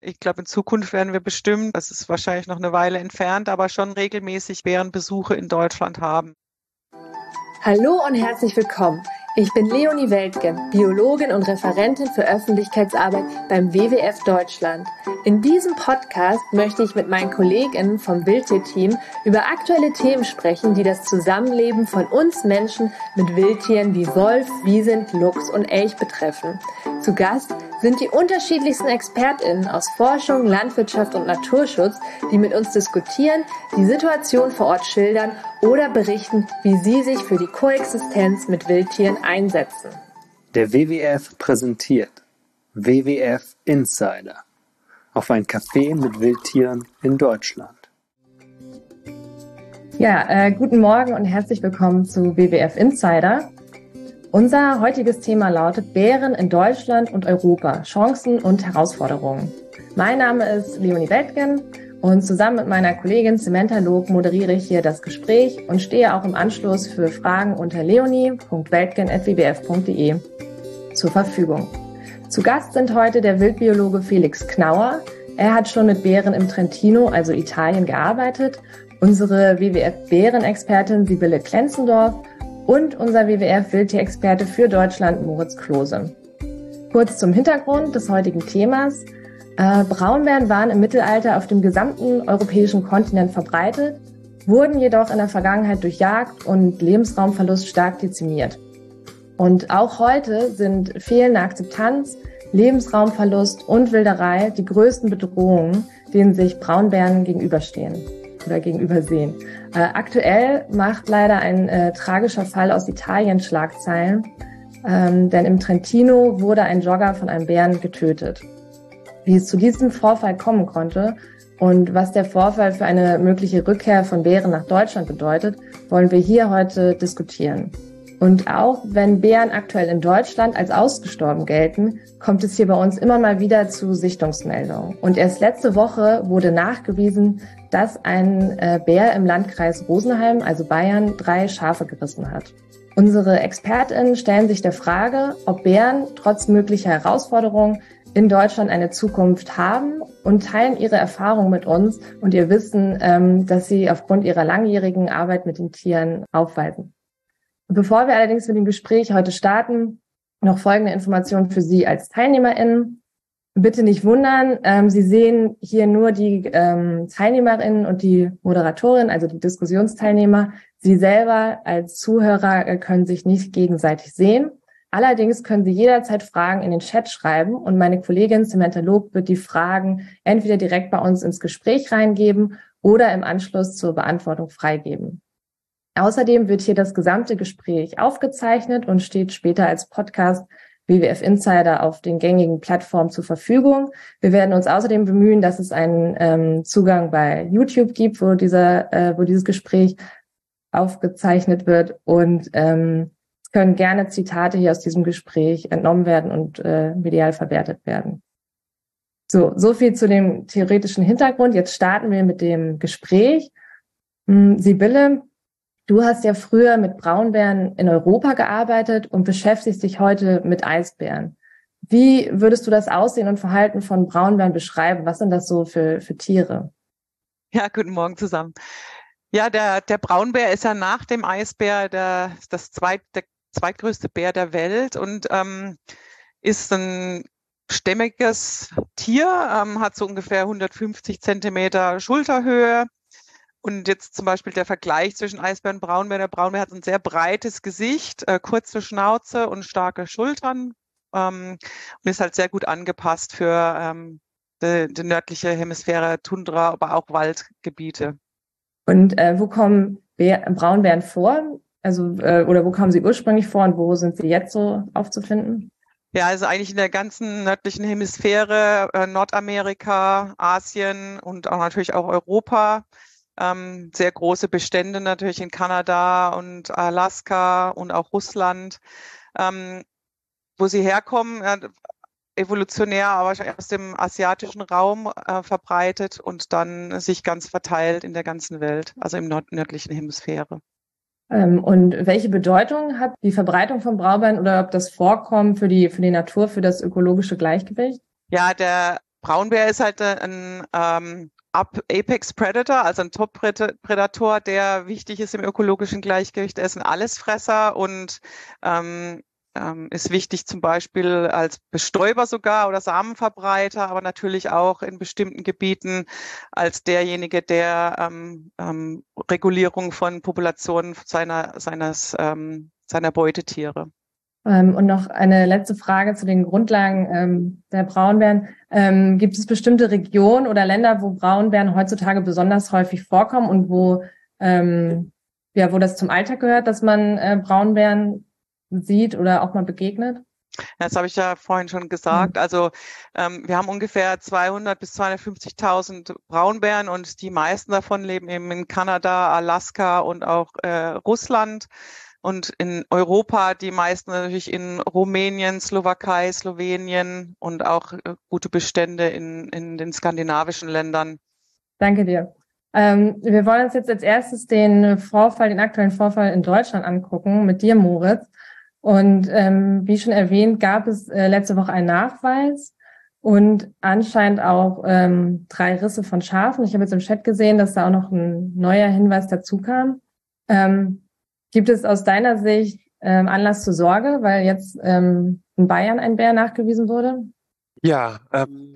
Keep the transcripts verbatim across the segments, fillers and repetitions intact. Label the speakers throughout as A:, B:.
A: Ich glaube, in Zukunft werden wir bestimmt, das ist wahrscheinlich noch eine Weile entfernt, aber schon regelmäßig Bärenbesuche in Deutschland haben.
B: Hallo und herzlich willkommen. Ich bin Leonie Weltgen, Biologin und Referentin für Öffentlichkeitsarbeit beim W W F Deutschland. In diesem Podcast möchte ich mit meinen KollegInnen vom Wildtierteam über aktuelle Themen sprechen, die das Zusammenleben von uns Menschen mit Wildtieren wie Wolf, Wiesent, Luchs und Elch betreffen. Zu Gast sind die unterschiedlichsten ExpertInnen aus Forschung, Landwirtschaft und Naturschutz, die mit uns diskutieren, die Situation vor Ort schildern oder berichten, wie sie sich für die Koexistenz mit Wildtieren einsetzen.
C: Der W W F präsentiert W W F Insider auf ein Café mit Wildtieren in Deutschland.
B: Ja, äh, guten Morgen und herzlich willkommen zu W W F Insider. Unser heutiges Thema lautet Bären in Deutschland und Europa, Chancen und Herausforderungen. Mein Name ist Leonie Weltgen und zusammen mit meiner Kollegin Samantha Lob moderiere ich hier das Gespräch und stehe auch im Anschluss für Fragen unter leonie punkt weltgen at w w f punkt d e zur Verfügung. Zu Gast sind heute der Wildbiologe Felix Knauer. Er hat schon mit Bären im Trentino, also Italien, gearbeitet. Unsere W W F-Bärenexpertin Sibylle Klenzendorf und unser W W F-Wildtierexperte für Deutschland Moritz Klose. Kurz zum Hintergrund des heutigen Themas. Äh, Braunbären waren im Mittelalter auf dem gesamten europäischen Kontinent verbreitet, wurden jedoch in der Vergangenheit durch Jagd und Lebensraumverlust stark dezimiert. Und auch heute sind fehlende Akzeptanz, Lebensraumverlust und Wilderei die größten Bedrohungen, denen sich Braunbären gegenüberstehen oder gegenübersehen. Äh, aktuell macht leider ein äh, tragischer Fall aus Italien Schlagzeilen, ähm, denn im Trentino wurde ein Jogger von einem Bären getötet. Wie es zu diesem Vorfall kommen konnte und was der Vorfall für eine mögliche Rückkehr von Bären nach Deutschland bedeutet, wollen wir hier heute diskutieren. Und auch wenn Bären aktuell in Deutschland als ausgestorben gelten, kommt es hier bei uns immer mal wieder zu Sichtungsmeldungen. Und erst letzte Woche wurde nachgewiesen, dass ein äh, Bär im Landkreis Rosenheim, also Bayern, drei Schafe gerissen hat. Unsere ExpertInnen stellen sich der Frage, ob Bären trotz möglicher Herausforderungen in Deutschland eine Zukunft haben und teilen ihre Erfahrungen mit uns und ihr Wissen, ähm, das sie aufgrund ihrer langjährigen Arbeit mit den Tieren aufweisen. Bevor wir allerdings mit dem Gespräch heute starten, noch folgende Informationen für Sie als TeilnehmerInnen. Bitte nicht wundern, ähm, Sie sehen hier nur die ähm, TeilnehmerInnen und die Moderatorin, also die Diskussionsteilnehmer. Sie selber als Zuhörer äh, können sich nicht gegenseitig sehen. Allerdings können Sie jederzeit Fragen in den Chat schreiben und meine Kollegin Samantha Lob wird die Fragen entweder direkt bei uns ins Gespräch reingeben oder im Anschluss zur Beantwortung freigeben. Außerdem wird hier das gesamte Gespräch aufgezeichnet und steht später als Podcast W W F Insider auf den gängigen Plattformen zur Verfügung. Wir werden uns außerdem bemühen, dass es einen ähm, Zugang bei YouTube gibt, wo dieser, äh, wo dieses Gespräch aufgezeichnet wird und ähm, es können gerne Zitate hier aus diesem Gespräch entnommen werden und äh, medial verwertet werden. So, so viel zu dem theoretischen Hintergrund. Jetzt starten wir mit dem Gespräch. Hm, Sibylle, du hast ja früher mit Braunbären in Europa gearbeitet und beschäftigst dich heute mit Eisbären. Wie würdest du das Aussehen und Verhalten von Braunbären beschreiben? Was sind das so für, für Tiere?
A: Ja, guten Morgen zusammen. Ja, der, der Braunbär ist ja nach dem Eisbär der, das zweit, der zweitgrößte Bär der Welt und ähm, ist ein stämmiges Tier, ähm, hat so ungefähr hundertfünfzig Zentimeter Schulterhöhe. Und jetzt zum Beispiel der Vergleich zwischen Eisbär und Braunbär. Der Braunbär hat ein sehr breites Gesicht, äh, kurze Schnauze und starke Schultern ähm, und ist halt sehr gut angepasst für ähm, die, die nördliche Hemisphäre, Tundra, aber auch Waldgebiete.
B: Und äh, wo kommen Bär, Braunbären vor? Also äh, oder wo kamen sie ursprünglich vor und wo sind sie jetzt so aufzufinden?
A: Ja, also eigentlich in der ganzen nördlichen Hemisphäre, äh, Nordamerika, Asien und auch natürlich auch Europa. Ähm, sehr große Bestände natürlich in Kanada und Alaska und auch Russland. Ähm, wo sie herkommen, äh, evolutionär, aber aus dem asiatischen Raum äh, verbreitet und dann sich ganz verteilt in der ganzen Welt, also im nord- nördlichen Hemisphäre.
B: Ähm, und welche Bedeutung hat die Verbreitung von Braunbären oder ob das Vorkommen für die, für die Natur, für das ökologische Gleichgewicht?
A: Ja, der Braunbär ist halt ein ähm, Apex Predator, also ein Top-Predator, der wichtig ist im ökologischen Gleichgewicht. Er ist ein Allesfresser und ähm, ähm, ist wichtig zum Beispiel als Bestäuber sogar oder Samenverbreiter, aber natürlich auch in bestimmten Gebieten als derjenige, der ähm, ähm, Regulierung von Populationen seiner, seines, ähm, seiner Beutetiere.
B: Ähm, und noch eine letzte Frage zu den Grundlagen ähm, der Braunbären. Ähm, gibt es bestimmte Regionen oder Länder, wo Braunbären heutzutage besonders häufig vorkommen und wo, ähm, ja, wo das zum Alltag gehört, dass man äh, Braunbären sieht oder auch mal begegnet?
A: Das habe ich ja vorhin schon gesagt.
B: Mhm.
A: Also ähm, wir haben ungefähr zweihundert bis zweihundertfünfzigtausend Braunbären und die meisten davon leben eben in Kanada, Alaska und auch äh, Russland. Und in Europa die meisten natürlich in Rumänien, Slowakei, Slowenien und auch äh, gute Bestände in, in den skandinavischen Ländern.
B: Danke dir. Ähm, wir wollen uns jetzt als erstes den Vorfall, den aktuellen Vorfall in Deutschland angucken, mit dir, Moritz. Und ähm, wie schon erwähnt, gab es äh, letzte Woche einen Nachweis und anscheinend auch ähm, drei Risse von Schafen. Ich habe jetzt im Chat gesehen, dass da auch noch ein neuer Hinweis dazu kam. Ähm, gibt es aus deiner Sicht ähm, Anlass zur Sorge, weil jetzt ähm, in Bayern ein Bär nachgewiesen wurde?
D: Ja, ähm,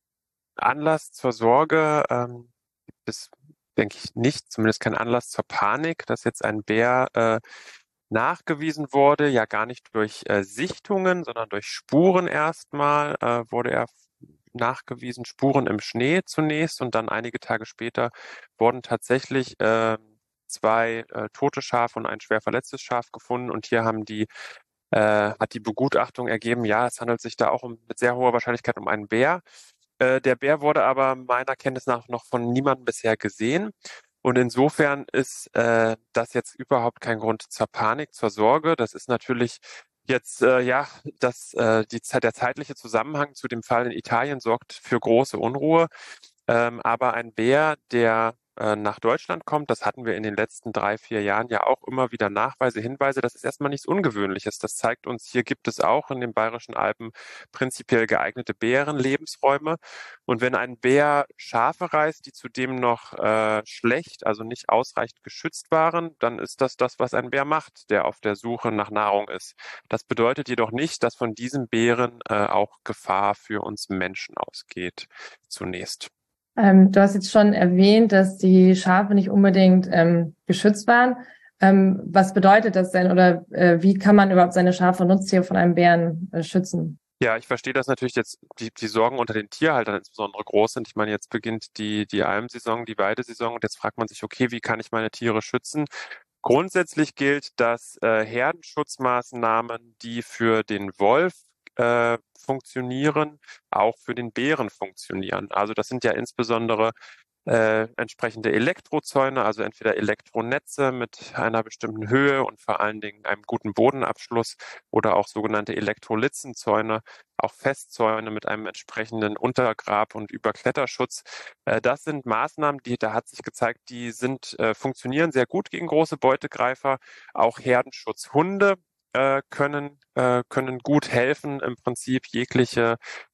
D: Anlass zur Sorge ähm, gibt es, denke ich, nicht, zumindest kein Anlass zur Panik, dass jetzt ein Bär äh, nachgewiesen wurde, ja gar nicht durch äh, Sichtungen, sondern durch Spuren erstmal äh, wurde er nachgewiesen, Spuren im Schnee zunächst und dann einige Tage später wurden tatsächlich äh, zwei äh, tote Schafe und ein schwer verletztes Schaf gefunden und hier haben die äh, hat die Begutachtung ergeben, ja, es handelt sich da auch um, mit sehr hoher Wahrscheinlichkeit um einen Bär. Äh, der Bär wurde aber meiner Kenntnis nach noch von niemandem bisher gesehen. Und insofern ist äh, das jetzt überhaupt kein Grund zur Panik, zur Sorge. Das ist natürlich jetzt, äh, ja, das, äh, die, der zeitliche Zusammenhang zu dem Fall in Italien sorgt für große Unruhe. Ähm, aber ein Bär, der äh, nach Deutschland kommt, das hatten wir in den letzten drei, vier Jahren ja auch immer wieder Nachweise, Hinweise. Das ist erstmal nichts Ungewöhnliches. Das zeigt uns, hier gibt es auch in den Bayerischen Alpen prinzipiell geeignete Bärenlebensräume. Und wenn ein Bär Schafe reißt, die zudem noch äh, schlecht, also nicht ausreichend geschützt waren, dann ist das das, was ein Bär macht, der auf der Suche nach Nahrung ist. Das bedeutet jedoch nicht, dass von diesem Bären äh, auch Gefahr für uns Menschen ausgeht, zunächst.
B: Ähm, du hast jetzt schon erwähnt, dass die Schafe nicht unbedingt ähm, geschützt waren. Ähm, was bedeutet das denn oder äh, wie kann man überhaupt seine Schafe und Nutztiere von einem Bären äh, schützen?
D: Ja, ich verstehe, dass natürlich jetzt die, die Sorgen unter den Tierhaltern insbesondere groß sind. Ich meine, jetzt beginnt die, die Almsaison, die Weidesaison und jetzt fragt man sich, okay, wie kann ich meine Tiere schützen? Grundsätzlich gilt, dass äh, Herdenschutzmaßnahmen, die für den Wolf äh, funktionieren, auch für den Bären funktionieren. Also das sind ja insbesondere äh, entsprechende Elektrozäune, also entweder Elektronetze mit einer bestimmten Höhe und vor allen Dingen einem guten Bodenabschluss oder auch sogenannte Elektrolitzenzäune, auch Festzäune mit einem entsprechenden Untergrab- und Überkletterschutz. Äh, das sind Maßnahmen, die, da hat sich gezeigt, die sind, äh, funktionieren sehr gut gegen große Beutegreifer. Auch Herdenschutzhunde äh, können, äh, können gut helfen, im Prinzip jegliche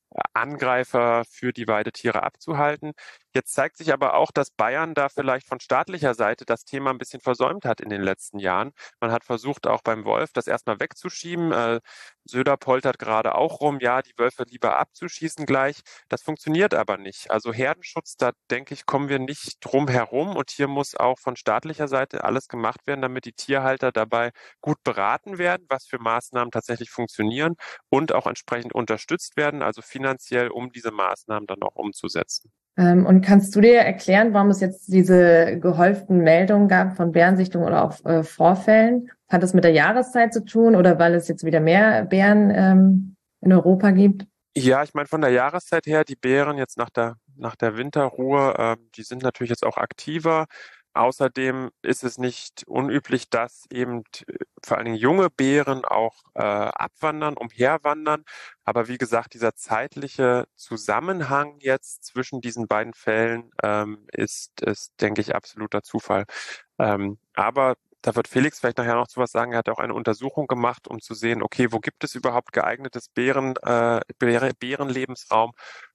D: Angreifer für die Weidetiere abzuhalten. Jetzt zeigt sich aber auch, dass Bayern da vielleicht von staatlicher Seite das Thema ein bisschen versäumt hat in den letzten Jahren. Man hat versucht, auch beim Wolf das erstmal wegzuschieben. Äh, Söder poltert gerade auch rum, ja, die Wölfe lieber abzuschießen gleich. Das funktioniert aber nicht. Also Herdenschutz, da denke ich, kommen wir nicht drum herum. Und hier muss auch von staatlicher Seite alles gemacht werden, damit die Tierhalter dabei gut beraten werden, was für Maßnahmen tatsächlich funktionieren und auch entsprechend unterstützt werden, also finanziell, um diese Maßnahmen dann auch umzusetzen.
B: Ähm, und kannst du dir erklären, warum es jetzt diese gehäuften Meldungen gab von Bärensichtungen oder auch äh, Vorfällen? Hat das mit der Jahreszeit zu tun oder weil es jetzt wieder mehr Bären ähm, in Europa gibt?
D: Ja, ich meine von der Jahreszeit her, die Bären jetzt nach der, nach der Winterruhe, äh, die sind natürlich jetzt auch aktiver. Außerdem ist es nicht unüblich, dass eben vor allen Dingen junge Bären auch äh, abwandern, umherwandern. Aber wie gesagt, dieser zeitliche Zusammenhang jetzt zwischen diesen beiden Fällen ähm, ist, ist, denke ich, absoluter Zufall. Ähm, aber da wird Felix vielleicht nachher noch zu was sagen. Er hat auch eine Untersuchung gemacht, um zu sehen, okay, wo gibt es überhaupt geeignetes Bären, äh, Bärenlebensraum?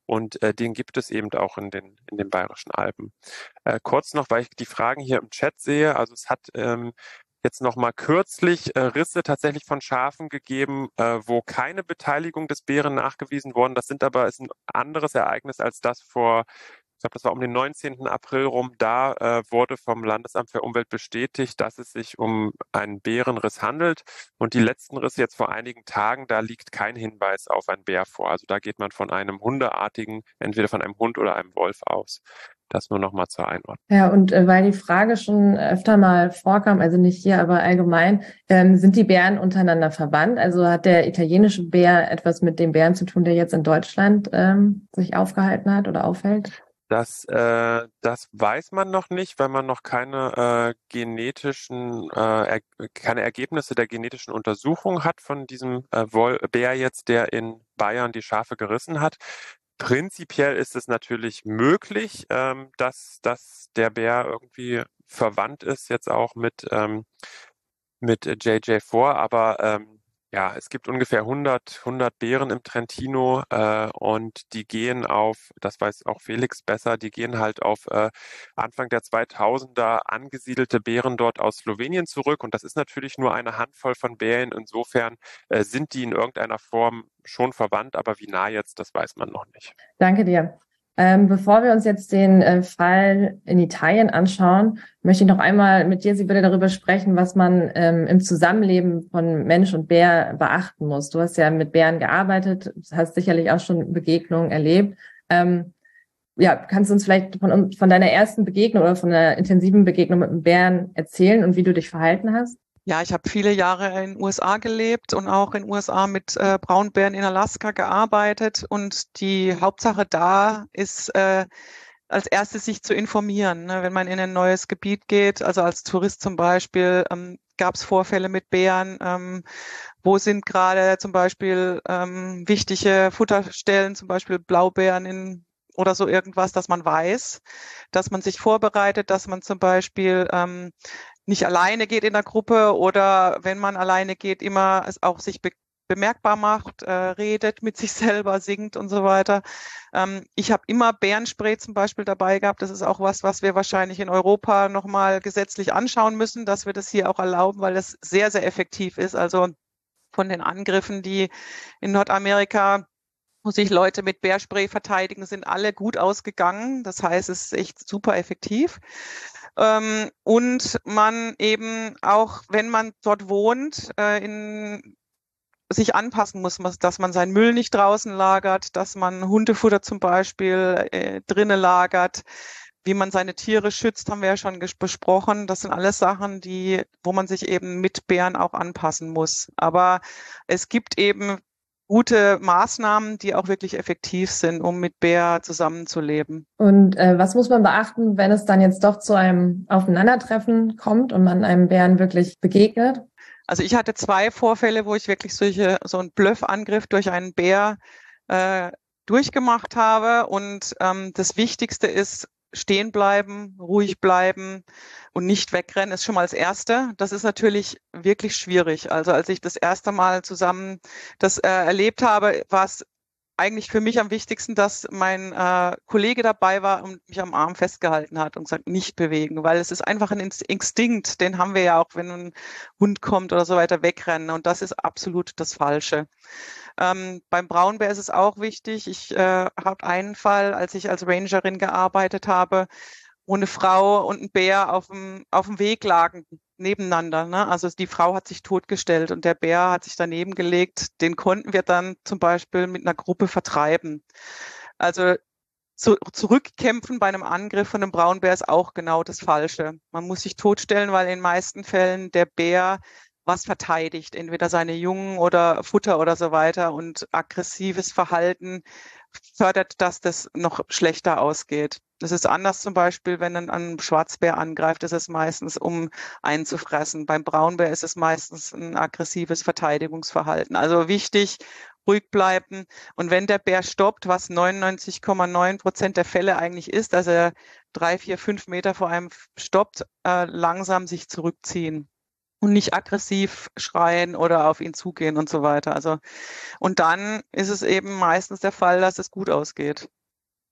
D: und äh, den gibt es eben auch in den, in den Bayerischen Alpen. Äh, kurz noch, weil ich die Fragen hier im Chat sehe, also es hat ähm, jetzt noch mal kürzlich äh, Risse tatsächlich von Schafen gegeben, äh, wo keine Beteiligung des Bären nachgewiesen worden. Das sind aber ist ein anderes Ereignis als das vor, ich glaube, das war um den neunzehnten April rum. Da äh, wurde vom Landesamt für Umwelt bestätigt, dass es sich um einen Bärenriss handelt. Und die letzten Risse jetzt vor einigen Tagen, da liegt kein Hinweis auf einen Bär vor. Also da geht man von einem hundeartigen, entweder von einem Hund oder einem Wolf aus. Das nur noch mal zur Einordnung.
B: Ja, und äh, weil die Frage schon öfter mal vorkam, also nicht hier, aber allgemein, ähm, sind die Bären untereinander verwandt? Also hat der italienische Bär etwas mit dem Bären zu tun, der jetzt in Deutschland ähm, sich aufgehalten hat oder aufhält?
D: Das, äh, das weiß man noch nicht, weil man noch keine äh, genetischen, äh, er, keine Ergebnisse der genetischen Untersuchung hat von diesem äh, Wol- Bär jetzt, der in Bayern die Schafe gerissen hat. Prinzipiell ist es natürlich möglich, ähm, dass, dass der Bär irgendwie verwandt ist, jetzt auch mit, ähm, mit J J vier, aber ähm, ja, es gibt ungefähr hundert, hundert Bären im Trentino äh, und die gehen auf, das weiß auch Felix besser, die gehen halt auf äh, Anfang der zweitausender angesiedelte Bären dort aus Slowenien zurück und das ist natürlich nur eine Handvoll von Bären. Insofern äh, sind die in irgendeiner Form schon verwandt, aber wie nah jetzt, das weiß man noch nicht.
B: Danke dir. Ähm, bevor wir uns jetzt den äh, Fall in Italien anschauen, möchte ich noch einmal mit dir, Sibylle, darüber sprechen, was man ähm, im Zusammenleben von Mensch und Bär beachten muss. Du hast ja mit Bären gearbeitet, hast sicherlich auch schon Begegnungen erlebt. Ähm, ja, kannst du uns vielleicht von, von deiner ersten Begegnung oder von einer intensiven Begegnung mit einem Bären erzählen und wie du dich verhalten hast?
A: Ja, ich habe viele Jahre in den U S A gelebt und auch in den U S A mit äh, Braunbären in Alaska gearbeitet. Und die Hauptsache da ist, äh, als erstes sich zu informieren. Ne? Wenn man in ein neues Gebiet geht, also als Tourist zum Beispiel, ähm, gab es Vorfälle mit Bären. Ähm, wo sind gerade zum Beispiel ähm, wichtige Futterstellen, zum Beispiel Blaubeeren in oder so irgendwas, dass man weiß, dass man sich vorbereitet, dass man zum Beispiel ähm, nicht alleine geht in der Gruppe oder wenn man alleine geht, immer es auch sich be bemerkbar macht, äh, redet mit sich selber, singt und so weiter. Ähm, ich habe immer Bärenspray zum Beispiel dabei gehabt. Das ist auch was, was wir wahrscheinlich in Europa nochmal gesetzlich anschauen müssen, dass wir das hier auch erlauben, weil das sehr, sehr effektiv ist. Also von den Angriffen, die in Nordamerika, wo sich Leute mit Bärspray verteidigen, sind alle gut ausgegangen. Das heißt, es ist echt super effektiv. Ähm, und man eben auch, wenn man dort wohnt, äh, in, sich anpassen muss, dass man seinen Müll nicht draußen lagert, dass man Hundefutter zum Beispiel äh, drinnen lagert. Wie man seine Tiere schützt, haben wir ja schon besprochen. Das sind alles Sachen, die, wo man sich eben mit Bären auch anpassen muss. Aber es gibt eben gute Maßnahmen, die auch wirklich effektiv sind, um mit Bär zusammenzuleben.
B: Und äh, was muss man beachten, wenn es dann jetzt doch zu einem Aufeinandertreffen kommt und man einem Bären wirklich begegnet?
A: Also ich hatte zwei Vorfälle, wo ich wirklich solche, so einen Bluffangriff durch einen Bär äh, durchgemacht habe. Und ähm, das Wichtigste ist, stehen bleiben, ruhig bleiben und nicht wegrennen, ist schon mal das Erste. Das ist natürlich wirklich schwierig. Also als ich das erste Mal zusammen das äh, erlebt habe, war es eigentlich für mich am wichtigsten, dass mein äh, Kollege dabei war und mich am Arm festgehalten hat und gesagt, nicht bewegen, weil es ist einfach ein Instinkt, den haben wir ja auch, wenn ein Hund kommt oder so weiter, wegrennen und das ist absolut das Falsche. Ähm, beim Braunbär ist es auch wichtig. Ich äh, habe einen Fall, als ich als Rangerin gearbeitet habe, wo eine Frau und ein Bär auf dem, auf dem Weg lagen, nebeneinander. Ne? Also die Frau hat sich totgestellt und der Bär hat sich daneben gelegt. Den konnten wir dann zum Beispiel mit einer Gruppe vertreiben. Also zu, zurückkämpfen bei einem Angriff von einem Braunbär ist auch genau das Falsche. Man muss sich totstellen, weil in den meisten Fällen der Bär was verteidigt, entweder seine Jungen oder Futter oder so weiter. Und aggressives Verhalten fördert, dass das noch schlechter ausgeht. Das ist anders zum Beispiel, wenn ein, ein Schwarzbär angreift, ist es meistens, um einzufressen. Beim Braunbär ist es meistens ein aggressives Verteidigungsverhalten. Also wichtig, ruhig bleiben. Und wenn der Bär stoppt, was neunundneunzig Komma neun Prozent der Fälle eigentlich ist, dass er drei, vier, fünf Meter vor einem stoppt, äh, langsam sich zurückziehen. Und nicht aggressiv schreien oder auf ihn zugehen und so weiter. Also, und dann ist es eben meistens der Fall, dass es gut ausgeht.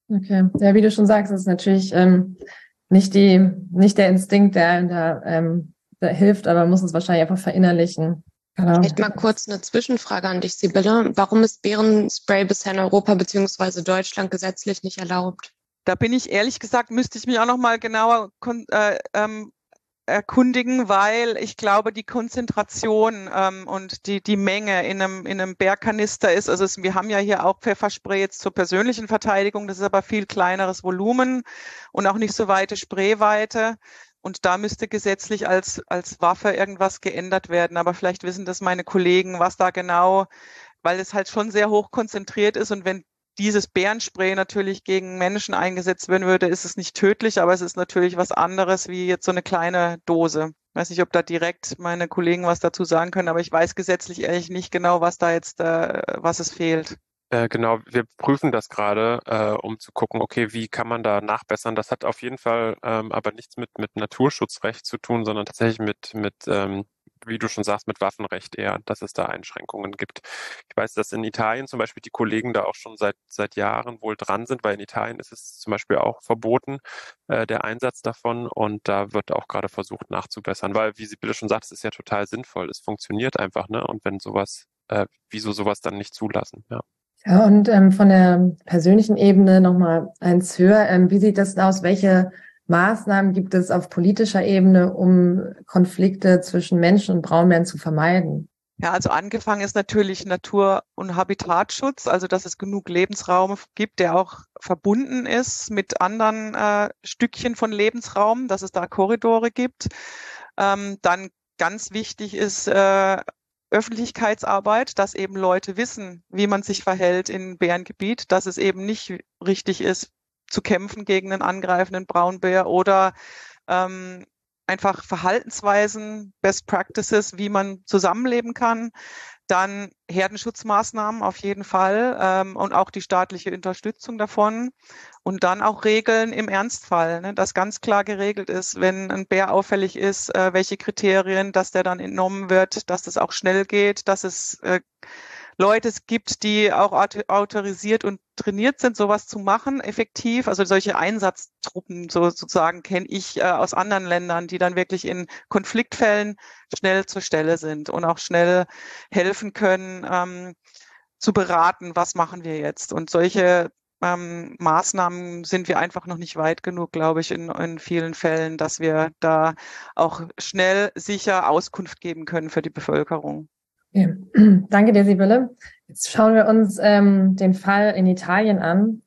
B: Okay, ja, wie du schon sagst, ist natürlich ähm, nicht die, nicht der Instinkt, der da, ähm, da hilft, aber man muss es wahrscheinlich einfach verinnerlichen. Genau.
E: Vielleicht mal kurz eine Zwischenfrage an dich, Sibylle. Warum ist Bärenspray bisher in Europa bzw. Deutschland gesetzlich nicht erlaubt?
A: Da bin ich ehrlich gesagt, müsste ich mich auch noch mal genauer äh, ähm, erkundigen, weil ich glaube, die Konzentration ähm, und die, die Menge in einem, in einem Bärkanister ist, also es, wir haben ja hier auch Pfefferspray jetzt zur persönlichen Verteidigung, das ist aber viel kleineres Volumen und auch nicht so weite Sprayweite. Und da müsste gesetzlich als, als Waffe irgendwas geändert werden. Aber vielleicht wissen das meine Kollegen, was da genau, weil es halt schon sehr hoch konzentriert ist und wenn dieses Bärenspray natürlich gegen Menschen eingesetzt werden würde, ist es nicht tödlich, aber es ist natürlich was anderes wie jetzt so eine kleine Dose. Ich weiß nicht, ob da direkt meine Kollegen was dazu sagen können, aber ich weiß gesetzlich ehrlich nicht genau, was da jetzt, äh, was es fehlt.
D: Äh, genau, wir prüfen das gerade, äh, um zu gucken, okay, wie kann man da nachbessern. Das hat auf jeden Fall ähm, aber nichts mit, mit Naturschutzrecht zu tun, sondern tatsächlich mit, mit ähm, wie du schon sagst, mit Waffenrecht eher, dass es da Einschränkungen gibt. Ich weiß, dass in Italien zum Beispiel die Kollegen da auch schon seit seit Jahren wohl dran sind, weil in Italien ist es zum Beispiel auch verboten, äh, der Einsatz davon und da wird auch gerade versucht nachzubessern, weil, wie Sibylle schon sagt, es ist ja total sinnvoll, es funktioniert einfach, ne? Und wenn sowas, äh, wieso sowas dann nicht zulassen, ja.
B: Ja, und ähm, von der persönlichen Ebene nochmal eins höher. Ähm, wie sieht das denn aus? Welche Maßnahmen gibt es auf politischer Ebene, um Konflikte zwischen Menschen und Braunbären zu vermeiden?
A: Ja, also angefangen ist natürlich Natur- und Habitatschutz, also dass es genug Lebensraum gibt, der auch verbunden ist mit anderen äh, Stückchen von Lebensraum, dass es da Korridore gibt. Ähm, dann ganz wichtig ist äh, Öffentlichkeitsarbeit, dass eben Leute wissen, wie man sich verhält in Bärengebiet, dass es eben nicht richtig ist, zu kämpfen gegen einen angreifenden Braunbär oder ähm, einfach Verhaltensweisen, Best Practices, wie man zusammenleben kann. Dann Herdenschutzmaßnahmen auf jeden Fall ähm, und auch die staatliche Unterstützung davon. Und dann auch Regeln im Ernstfall, ne, dass ganz klar geregelt ist, wenn ein Bär auffällig ist, äh, welche Kriterien, dass der dann entnommen wird, dass das auch schnell geht, dass es äh, Leute es gibt, die auch autorisiert und trainiert sind, sowas zu machen, effektiv. Also solche Einsatztruppen so, sozusagen kenne ich äh, aus anderen Ländern, die dann wirklich in Konfliktfällen schnell zur Stelle sind und auch schnell helfen können, ähm, zu beraten, was machen wir jetzt. Und solche ähm, Maßnahmen sind wir einfach noch nicht weit genug, glaube ich, in, in vielen Fällen, dass wir da auch schnell, sicher Auskunft geben können für die Bevölkerung.
B: Ja. Danke dir, Sibylle. Jetzt schauen wir uns ähm, den Fall in Italien an.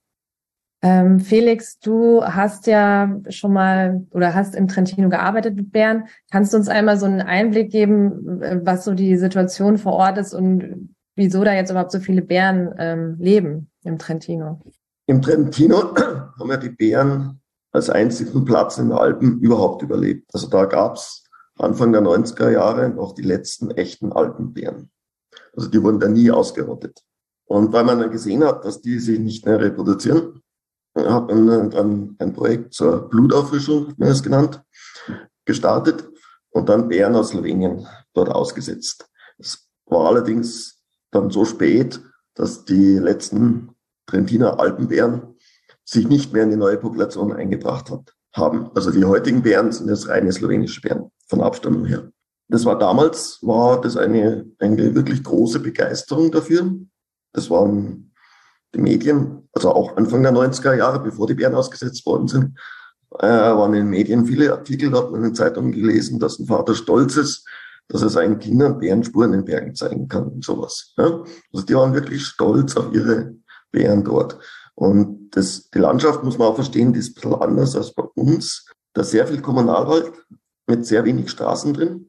B: Ähm, Felix, du hast ja schon mal oder hast im Trentino gearbeitet mit Bären. Kannst du uns einmal so einen Einblick geben, was so die Situation vor Ort ist und wieso da jetzt überhaupt so viele Bären ähm, leben im Trentino?
F: Im Trentino haben ja die Bären als einzigen Platz in den Alpen überhaupt überlebt. Also da gab's Anfang der neunziger Jahre noch die letzten echten Alpenbären. Also die wurden da nie ausgerottet. Und weil man dann gesehen hat, dass die sich nicht mehr reproduzieren, hat man dann ein Projekt zur Blutauffrischung, wie man es genannt, gestartet und dann Bären aus Slowenien dort ausgesetzt. Es war allerdings dann so spät, dass die letzten Trentiner Alpenbären sich nicht mehr in die neue Population eingebracht hat, haben. Also die heutigen Bären sind jetzt reine slowenische Bären von Abstammung her. Das war damals, war das eine, eine wirklich große Begeisterung dafür. Das waren die Medien, also auch Anfang der neunziger Jahre, bevor die Bären ausgesetzt worden sind, äh, waren in den Medien viele Artikel, da hat man in den Zeitungen gelesen, dass ein Vater stolz ist, dass er seinen Kindern Bärenspuren in den Bergen zeigen kann und sowas. Ja? Also die waren wirklich stolz auf ihre Bären dort. Und das, die Landschaft muss man auch verstehen, die ist ein bisschen anders als bei uns. Da ist sehr viel Kommunalwald mit sehr wenig Straßen drin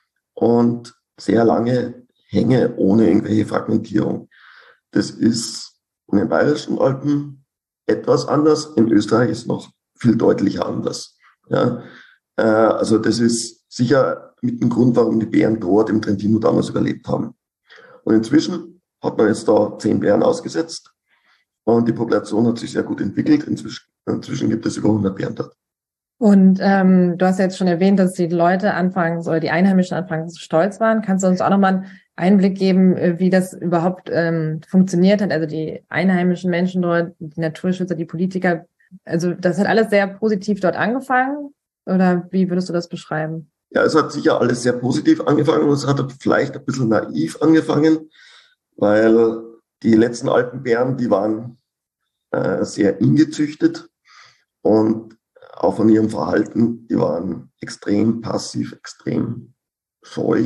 F: und sehr lange Hänge ohne irgendwelche Fragmentierung. Das ist in den Bayerischen Alpen etwas anders, in Österreich ist noch viel deutlicher anders. Ja, äh, also das ist sicher mit dem Grund, warum die Bären dort im Trentino damals überlebt haben. Und inzwischen hat man jetzt da zehn Bären ausgesetzt und die Population hat sich sehr gut entwickelt. Inzwischen, inzwischen gibt es über hundert Bären dort.
B: Und ähm, du hast ja jetzt schon erwähnt, dass die Leute anfangs oder die Einheimischen anfangs stolz waren. Kannst du uns auch nochmal einen Einblick geben, wie das überhaupt ähm, funktioniert hat? Also die einheimischen Menschen dort, die Naturschützer, die Politiker, also das hat alles sehr positiv dort angefangen? Oder wie würdest du das beschreiben?
F: Ja, es hat sicher alles sehr positiv angefangen und es hat vielleicht ein bisschen naiv angefangen, weil die letzten Alpenbären, die waren äh, sehr ingezüchtet und auch von ihrem Verhalten, die waren extrem passiv, extrem scheu.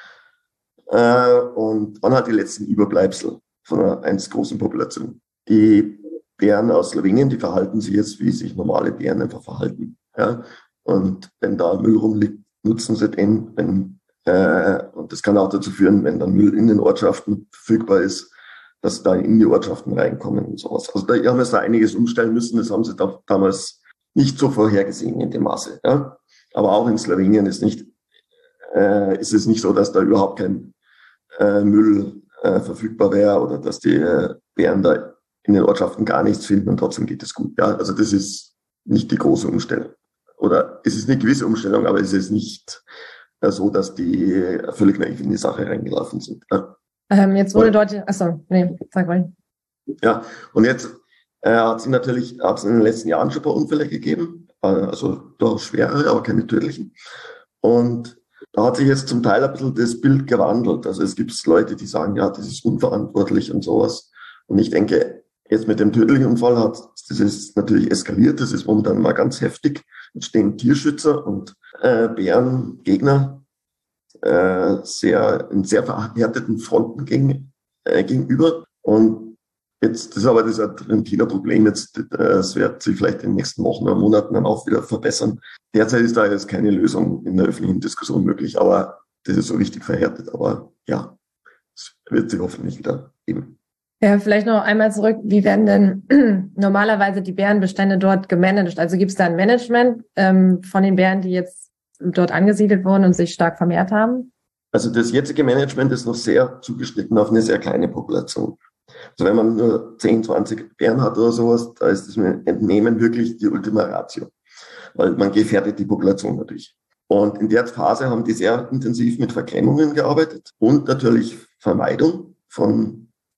F: Äh, und waren halt die letzten Überbleibsel von einer einst großen Population. Die Bären aus Slowenien, die verhalten sich jetzt, wie sich normale Bären einfach verhalten. Ja? Und wenn da Müll rumliegt, nutzen sie den. Wenn, äh, und das kann auch dazu führen, wenn dann Müll in den Ortschaften verfügbar ist, dass da in die Ortschaften reinkommen und sowas. Also da haben wir da einiges umstellen müssen. Das haben sie da, damals nicht so vorhergesehen in dem Maße. Ja? Aber auch in Slowenien ist nicht, äh, ist es nicht so, dass da überhaupt kein äh, Müll äh, verfügbar wäre oder dass die äh, Bären da in den Ortschaften gar nichts finden und trotzdem geht es gut. Ja? Also das ist nicht die große Umstellung. Oder es ist eine gewisse Umstellung, aber es ist nicht äh, so, dass die völlig naiv in die Sache reingelaufen sind. Ja?
B: Ähm, jetzt wurde dort, achso, nee, sag mal.
F: Ja, und jetzt äh, hat es natürlich, hat es in den letzten Jahren schon ein paar Unfälle gegeben, äh, also durchaus schwerere, aber keine tödlichen. Und da hat sich jetzt zum Teil ein bisschen das Bild gewandelt. Also es gibt Leute, die sagen, ja, das ist unverantwortlich und sowas. Und ich denke, jetzt mit dem tödlichen Unfall hat das ist natürlich eskaliert. Das ist momentan mal ganz heftig. Jetzt stehen Tierschützer und äh, Bärengegner äh, sehr in sehr verhärteten Fronten gegen, äh, gegenüber. Und jetzt, das ist aber das Trentiner-Problem. Jetzt, äh, das wird sich vielleicht in den nächsten Wochen oder Monaten dann auch wieder verbessern. Derzeit ist da jetzt keine Lösung in der öffentlichen Diskussion möglich, aber das ist so richtig verhärtet. Aber ja, es wird sich hoffentlich wieder geben.
B: Ja, vielleicht noch einmal zurück. Wie werden denn normalerweise die Bärenbestände dort gemanagt? Also gibt es da ein Management ähm, von den Bären, die jetzt dort angesiedelt wurden und sich stark vermehrt haben?
F: Also das jetzige Management ist noch sehr zugeschnitten auf eine sehr kleine Population. Also wenn man nur zehn, zwanzig Bären hat oder sowas, da ist das Entnehmen wirklich die Ultima Ratio. Weil man gefährdet die Population natürlich. Und in der Phase haben die sehr intensiv mit Verklemmungen gearbeitet und natürlich Vermeidung von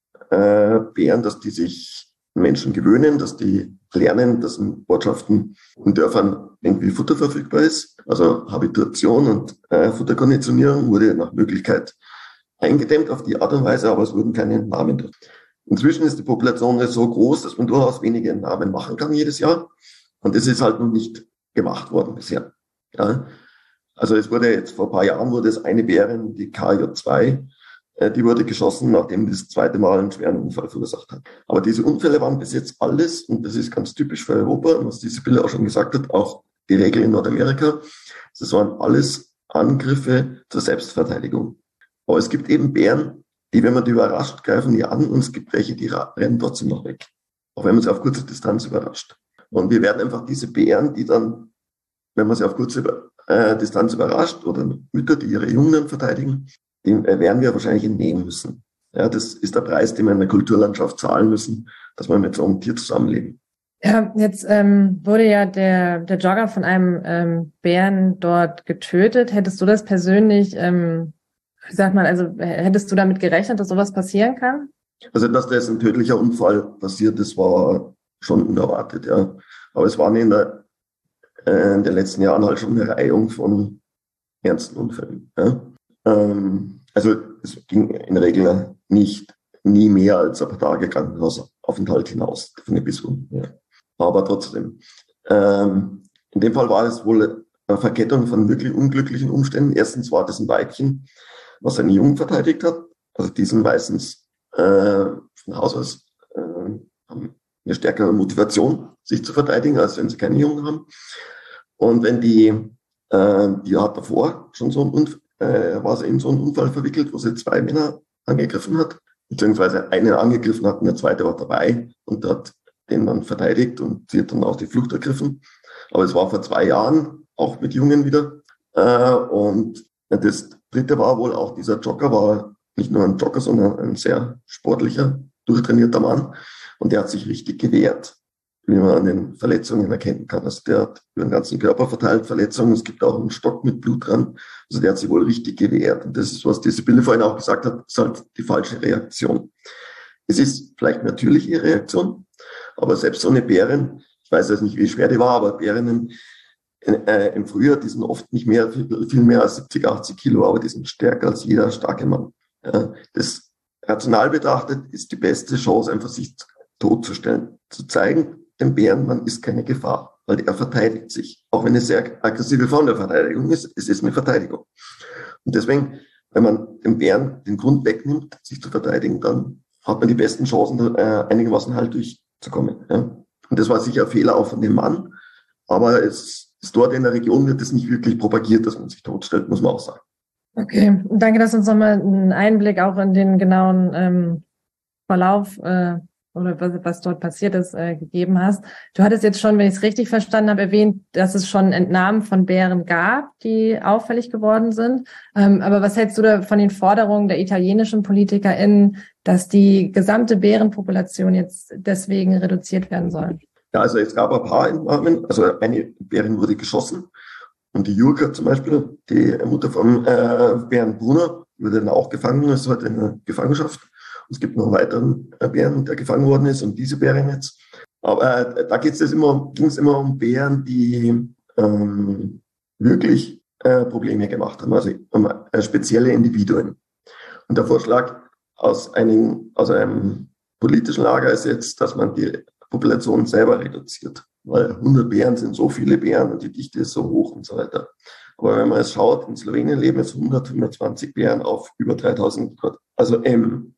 F: äh, Bären, dass die sich Menschen gewöhnen, dass die lernen, dass in Ortschaften und Dörfern irgendwie Futter verfügbar ist. Also Habitation und äh, Futterkonditionierung wurde nach Möglichkeit eingedämmt auf die Art und Weise, aber es wurden keine Namen dort. Inzwischen ist die Population so groß, dass man durchaus wenige Namen machen kann jedes Jahr. Und das ist halt noch nicht gemacht worden bisher. Ja. Also es wurde jetzt vor ein paar Jahren wurde es eine Bärin, die K J zwei, äh, die wurde geschossen, nachdem das zweite Mal einen schweren Unfall verursacht hat. Aber diese Unfälle waren bis jetzt alles, und das ist ganz typisch für Europa, was die Sibylle auch schon gesagt hat, auch die Regel in Nordamerika, das waren alles Angriffe zur Selbstverteidigung. Aber es gibt eben Bären, die, wenn man die überrascht, greifen die an, und es gibt welche, die rennen trotzdem noch weg. Auch wenn man sie auf kurze Distanz überrascht. Und wir werden einfach diese Bären, die dann, wenn man sie auf kurze äh, Distanz überrascht, oder Mütter, die ihre Jungen verteidigen, die äh, werden wir wahrscheinlich entnehmen müssen. Ja, das ist der Preis, den wir in der Kulturlandschaft zahlen müssen, dass wir mit so einem Tier zusammenleben.
B: Ja, jetzt ähm, wurde ja der, der Jogger von einem ähm, Bären dort getötet. Hättest du das persönlich, ähm, wie sagt man, also hättest du damit gerechnet, dass sowas passieren kann?
F: Also, dass das ein tödlicher Unfall passiert, das war schon unerwartet, ja. Aber es waren in, der, äh, in den letzten Jahren halt schon eine Reihung von ernsten Unfällen. Ja. Ähm, also es ging in der Regel nicht, nie mehr als ein paar Tage Krankenhausaufenthalt hinaus von den Biswunden. Ja. Aber trotzdem. Ähm, in dem Fall war es wohl eine Verkettung von wirklich unglücklichen Umständen. Erstens war das ein Weibchen, was seinen Jungen verteidigt hat. Also die sind meistens äh, von Haus aus äh, haben eine stärkere Motivation, sich zu verteidigen, als wenn sie keine Jungen haben. Und wenn die, äh, die hat davor schon so einen Unfall, äh, war sie in so einen Unfall verwickelt, wo sie zwei Männer angegriffen hat, beziehungsweise einen angegriffen hat und der zweite war dabei und hat den dann verteidigt, und sie hat dann auch die Flucht ergriffen. Aber es war vor zwei Jahren, auch mit Jungen wieder. Äh, und das dritte war wohl auch, dieser Jogger war nicht nur ein Jogger, sondern ein sehr sportlicher, durchtrainierter Mann. Und der hat sich richtig gewehrt. wie man an den Verletzungen erkennen kann. Also der hat über den ganzen Körper verteilt Verletzungen. Es gibt auch einen Stock mit Blut dran. Also der hat sich wohl richtig gewehrt. Und das ist, was die Sibylle vorhin auch gesagt hat, ist halt die falsche Reaktion. Es ist vielleicht natürliche Reaktion, aber selbst so eine Bärin, ich weiß jetzt nicht, wie schwer die war, aber Bärinnen äh, im Frühjahr, die sind oft nicht mehr, viel, viel mehr als siebzig, achtzig Kilo, aber die sind stärker als jeder starke Mann. Ja, das rational betrachtet ist die beste Chance, einfach sich totzustellen, zu zeigen, dem Bären, man ist keine Gefahr, weil er verteidigt sich. Auch wenn es sehr aggressive Form der Verteidigung ist, es ist eine Verteidigung. Und deswegen, wenn man dem Bären den Grund wegnimmt, sich zu verteidigen, dann hat man die besten Chancen, äh, einigermaßen halt durchzukommen. Ja. Und das war sicher ein Fehler auch von dem Mann, aber es ist dort in der Region wird es nicht wirklich propagiert, dass man sich totstellt, muss man auch sagen.
B: Okay, danke, dass du uns nochmal einen Einblick auch in den genauen ähm, Verlauf äh, oder was, was dort passiert ist, äh, gegeben hast. Du hattest jetzt schon, wenn ich es richtig verstanden habe, erwähnt, dass es schon Entnahmen von Bären gab, die auffällig geworden sind. Ähm, aber was hältst du da von den Forderungen der italienischen PolitikerInnen, dass die gesamte Bärenpopulation jetzt deswegen reduziert werden soll?
F: Ja, also es gab ein paar Entnahmen. Also eine Bärin wurde geschossen. Und die Jurka zum Beispiel, die Mutter vom äh, Bären Bruno, wurde dann auch gefangen, ist heute in der Gefangenschaft. Es gibt noch einen weiteren Bären, der gefangen worden ist, und diese Bären jetzt. Aber äh, da geht's jetzt immer, ging es immer um Bären, die ähm, wirklich äh, Probleme gemacht haben, also um äh, spezielle Individuen. Und der Vorschlag aus einem, aus einem politischen Lager ist jetzt, dass man die Population selber reduziert. Weil hundert Bären sind so viele Bären und die Dichte ist so hoch und so weiter. Aber wenn man es schaut, in Slowenien leben jetzt hundert, hundertzwanzig Bären auf über dreitausend Quadratkilometer. Also im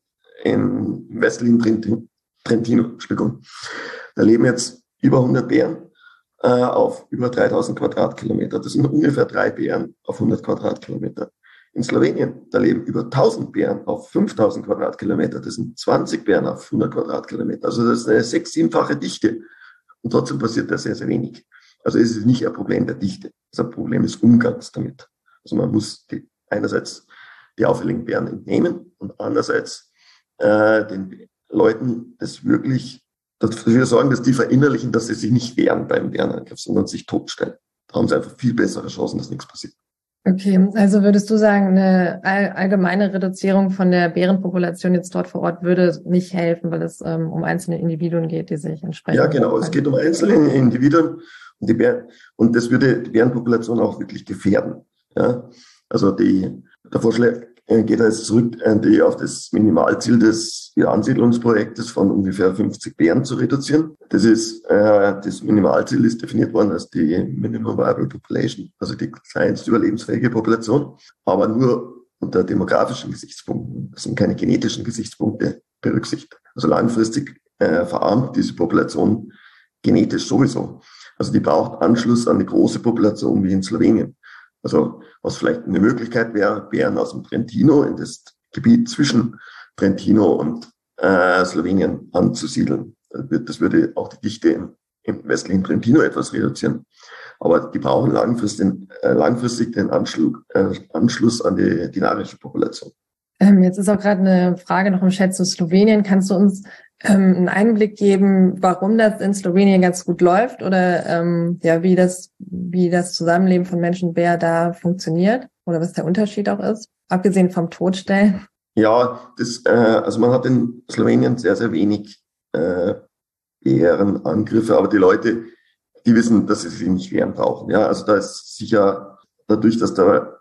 F: in westlichen Trentino, Trentino, Entschuldigung. Da leben jetzt über hundert Bären äh, auf über dreitausend Quadratkilometer. Das sind ungefähr drei Bären auf hundert Quadratkilometer. In Slowenien, da leben über tausend Bären auf fünftausend Quadratkilometer. Das sind zwanzig Bären auf hundert Quadratkilometer. Also das ist eine sechs-, siebenfache Dichte. Und trotzdem passiert da sehr, sehr wenig. Also es ist nicht ein Problem der Dichte. Das ist ein Problem des Umgangs damit. Also man muss die, einerseits die auffälligen Bären entnehmen und andererseits äh, den Leuten das wirklich dafür sorgen, dass die verinnerlichen, dass sie sich nicht wehren beim Bärenangriff, sondern sich totstellen. Da haben sie einfach viel bessere Chancen, dass nichts passiert.
B: Okay, also würdest du sagen, eine all, allgemeine Reduzierung von der Bärenpopulation jetzt dort vor Ort würde nicht helfen, weil es ähm, um einzelne Individuen geht, die sich entsprechend...
F: Ja, genau. Es geht um einzelne Individuen und die Bären, und das würde die Bärenpopulation auch wirklich gefährden. Ja? Also die, der Vorschlag geht er jetzt zurück die, auf das Minimalziel des Ansiedlungsprojektes von ungefähr fünfzig Bären zu reduzieren. Das ist, äh, das Minimalziel ist definiert worden als die Minimum Viable Population, also die kleinste überlebensfähige Population, aber nur unter demografischen Gesichtspunkten. Das sind keine genetischen Gesichtspunkte berücksichtigt. Also langfristig äh, verarmt diese Population genetisch sowieso. Also die braucht Anschluss an die große Population wie in Slowenien. Also was vielleicht eine Möglichkeit wäre, Bären aus dem Trentino in das Gebiet zwischen Trentino und äh, Slowenien anzusiedeln. Das würde auch die Dichte im, im westlichen Trentino etwas reduzieren. Aber die brauchen langfristig, äh, langfristig den Anschluss, äh, Anschluss an die dinarische Population.
B: Ähm, jetzt ist auch gerade eine Frage noch im Chat zu Slowenien. Kannst du uns ähm, einen Einblick geben, warum das in Slowenien ganz gut läuft oder ähm, ja, wie das wie das Zusammenleben von Mensch und Bär da funktioniert oder was der Unterschied auch ist, abgesehen vom Totstellen?
F: Ja, das, äh, also man hat in Slowenien sehr, sehr wenig äh, Bärenangriffe, aber die Leute, die wissen, dass sie sich nicht wehren brauchen. Ja, also da ist sicher dadurch, dass der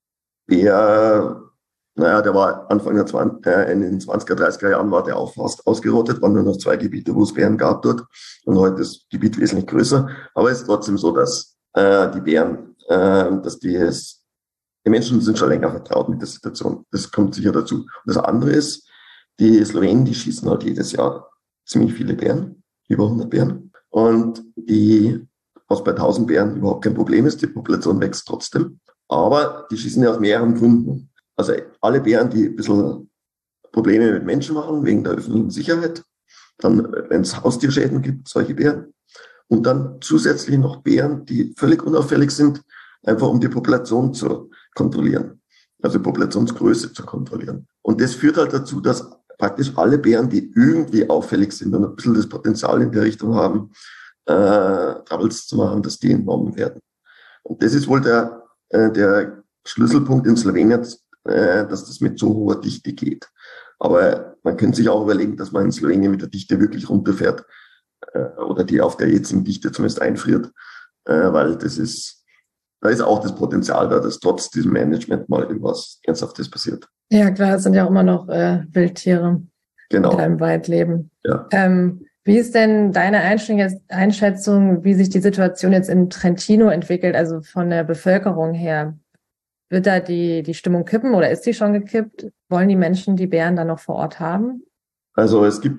F: Bär, naja, der war Anfang der zwanziger, äh, in den zwanziger, dreißiger Jahren war der auch fast ausgerottet, waren nur noch zwei Gebiete, wo es Bären gab dort. Und heute ist das Gebiet wesentlich größer. Aber es ist trotzdem so, dass äh, die Bären, äh, dass die es, die Menschen sind schon länger vertraut mit der Situation. Das kommt sicher dazu. Und das andere ist, die Slowenen, die schießen halt jedes Jahr ziemlich viele Bären, über hundert Bären. Und die, was bei tausend Bären überhaupt kein Problem ist, die Population wächst trotzdem. Aber die schießen ja aus mehreren Gründen. Also alle Bären, die ein bisschen Probleme mit Menschen machen, wegen der öffentlichen Sicherheit. Dann, wenn es Haustierschäden gibt, solche Bären. Und dann zusätzlich noch Bären, die völlig unauffällig sind, einfach um die Population zu kontrollieren. Also die Populationsgröße zu kontrollieren. Und das führt halt dazu, dass praktisch alle Bären, die irgendwie auffällig sind und ein bisschen das Potenzial in der Richtung haben, äh, Troubles zu machen, dass die entnommen werden. Und das ist wohl der, äh, der Schlüsselpunkt in Slowenien, äh, dass das mit so hoher Dichte geht. Aber man könnte sich auch überlegen, dass man in Slowenien mit der Dichte wirklich runterfährt äh, oder die auf der jetzigen Dichte zumindest einfriert, äh, weil das ist, da ist auch das Potenzial da, dass trotz diesem Management mal irgendwas Ernsthaftes passiert.
B: Ja, klar, es sind ja auch immer noch äh, Wildtiere,
F: genau.
B: die da im Wald leben.
F: Ja.
B: Ähm, wie ist denn deine Einschätzung, wie sich die Situation jetzt in Trentino entwickelt, also von der Bevölkerung her? Wird da die, die Stimmung kippen oder ist die schon gekippt? Wollen die Menschen die Bären dann noch vor Ort haben?
F: Also es gibt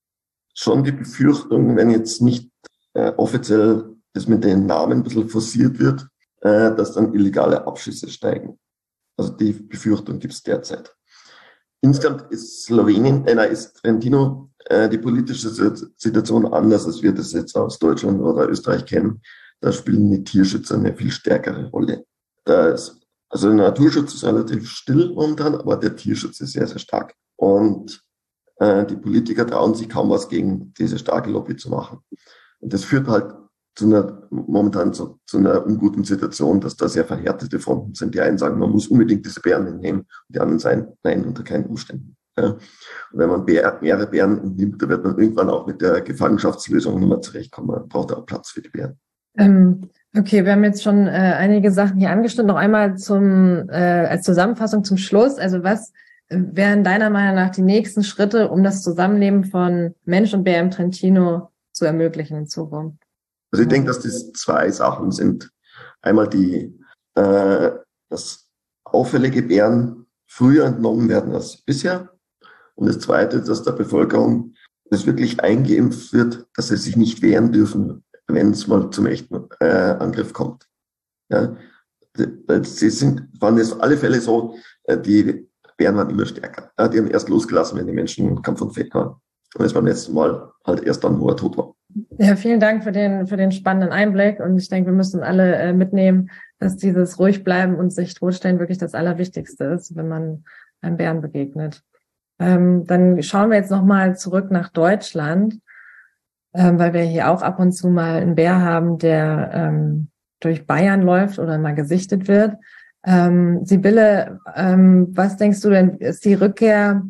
F: schon die Befürchtung, wenn jetzt nicht äh, offiziell das mit den Namen ein bisschen forciert wird, äh, dass dann illegale Abschüsse steigen. Also die Befürchtung gibt es derzeit. Insgesamt ist Slowenien, äh, ist Trentino äh, die politische Situation anders, als wir das jetzt aus Deutschland oder Österreich kennen. Da spielen die Tierschützer eine viel stärkere Rolle. Da ist, also der Naturschutz ist relativ still momentan, aber der Tierschutz ist sehr, sehr stark. Und äh, die Politiker trauen sich kaum was gegen diese starke Lobby zu machen. Und das führt halt zu einer, momentan zu, zu einer unguten Situation, dass da sehr verhärtete Fronten sind. Die einen sagen, man muss unbedingt diese Bären entnehmen, und die anderen sagen, nein, unter keinen Umständen. Ja. Und wenn man Bär, mehrere Bären entnimmt, dann wird man irgendwann auch mit der Gefangenschaftslösung nicht mehr zurechtkommen. Man braucht auch Platz für die Bären.
B: Ähm, okay, wir haben jetzt schon äh, einige Sachen hier angeschnitten. Noch einmal zum äh, als Zusammenfassung zum Schluss. Also was äh, wären deiner Meinung nach die nächsten Schritte, um das Zusammenleben von Mensch und Bär im Trentino zu ermöglichen in Zukunft?
F: Also ich denke, dass das zwei Sachen sind. Einmal die, äh, dass auffällige Bären früher entnommen werden als bisher. Und das Zweite, dass der Bevölkerung das wirklich eingeimpft wird, dass sie sich nicht wehren dürfen, wenn es mal zum echten äh, Angriff kommt. Ja, sie sind, waren es auf alle Fälle so, äh, die Bären waren immer stärker. Ja, die haben erst losgelassen, wenn die Menschen kampfunfähig waren. Und das beim letzten Mal halt erst dann, wo er tot war.
B: Ja, vielen Dank für den für den spannenden Einblick. Und ich denke, wir müssen alle äh, mitnehmen, dass dieses ruhig bleiben und sich totstellen wirklich das Allerwichtigste ist, wenn man einem Bären begegnet. Ähm, dann schauen wir jetzt nochmal zurück nach Deutschland, ähm, weil wir hier auch ab und zu mal einen Bär haben, der ähm, durch Bayern läuft oder mal gesichtet wird. Ähm, Sibylle, ähm, was denkst du denn, ist die Rückkehr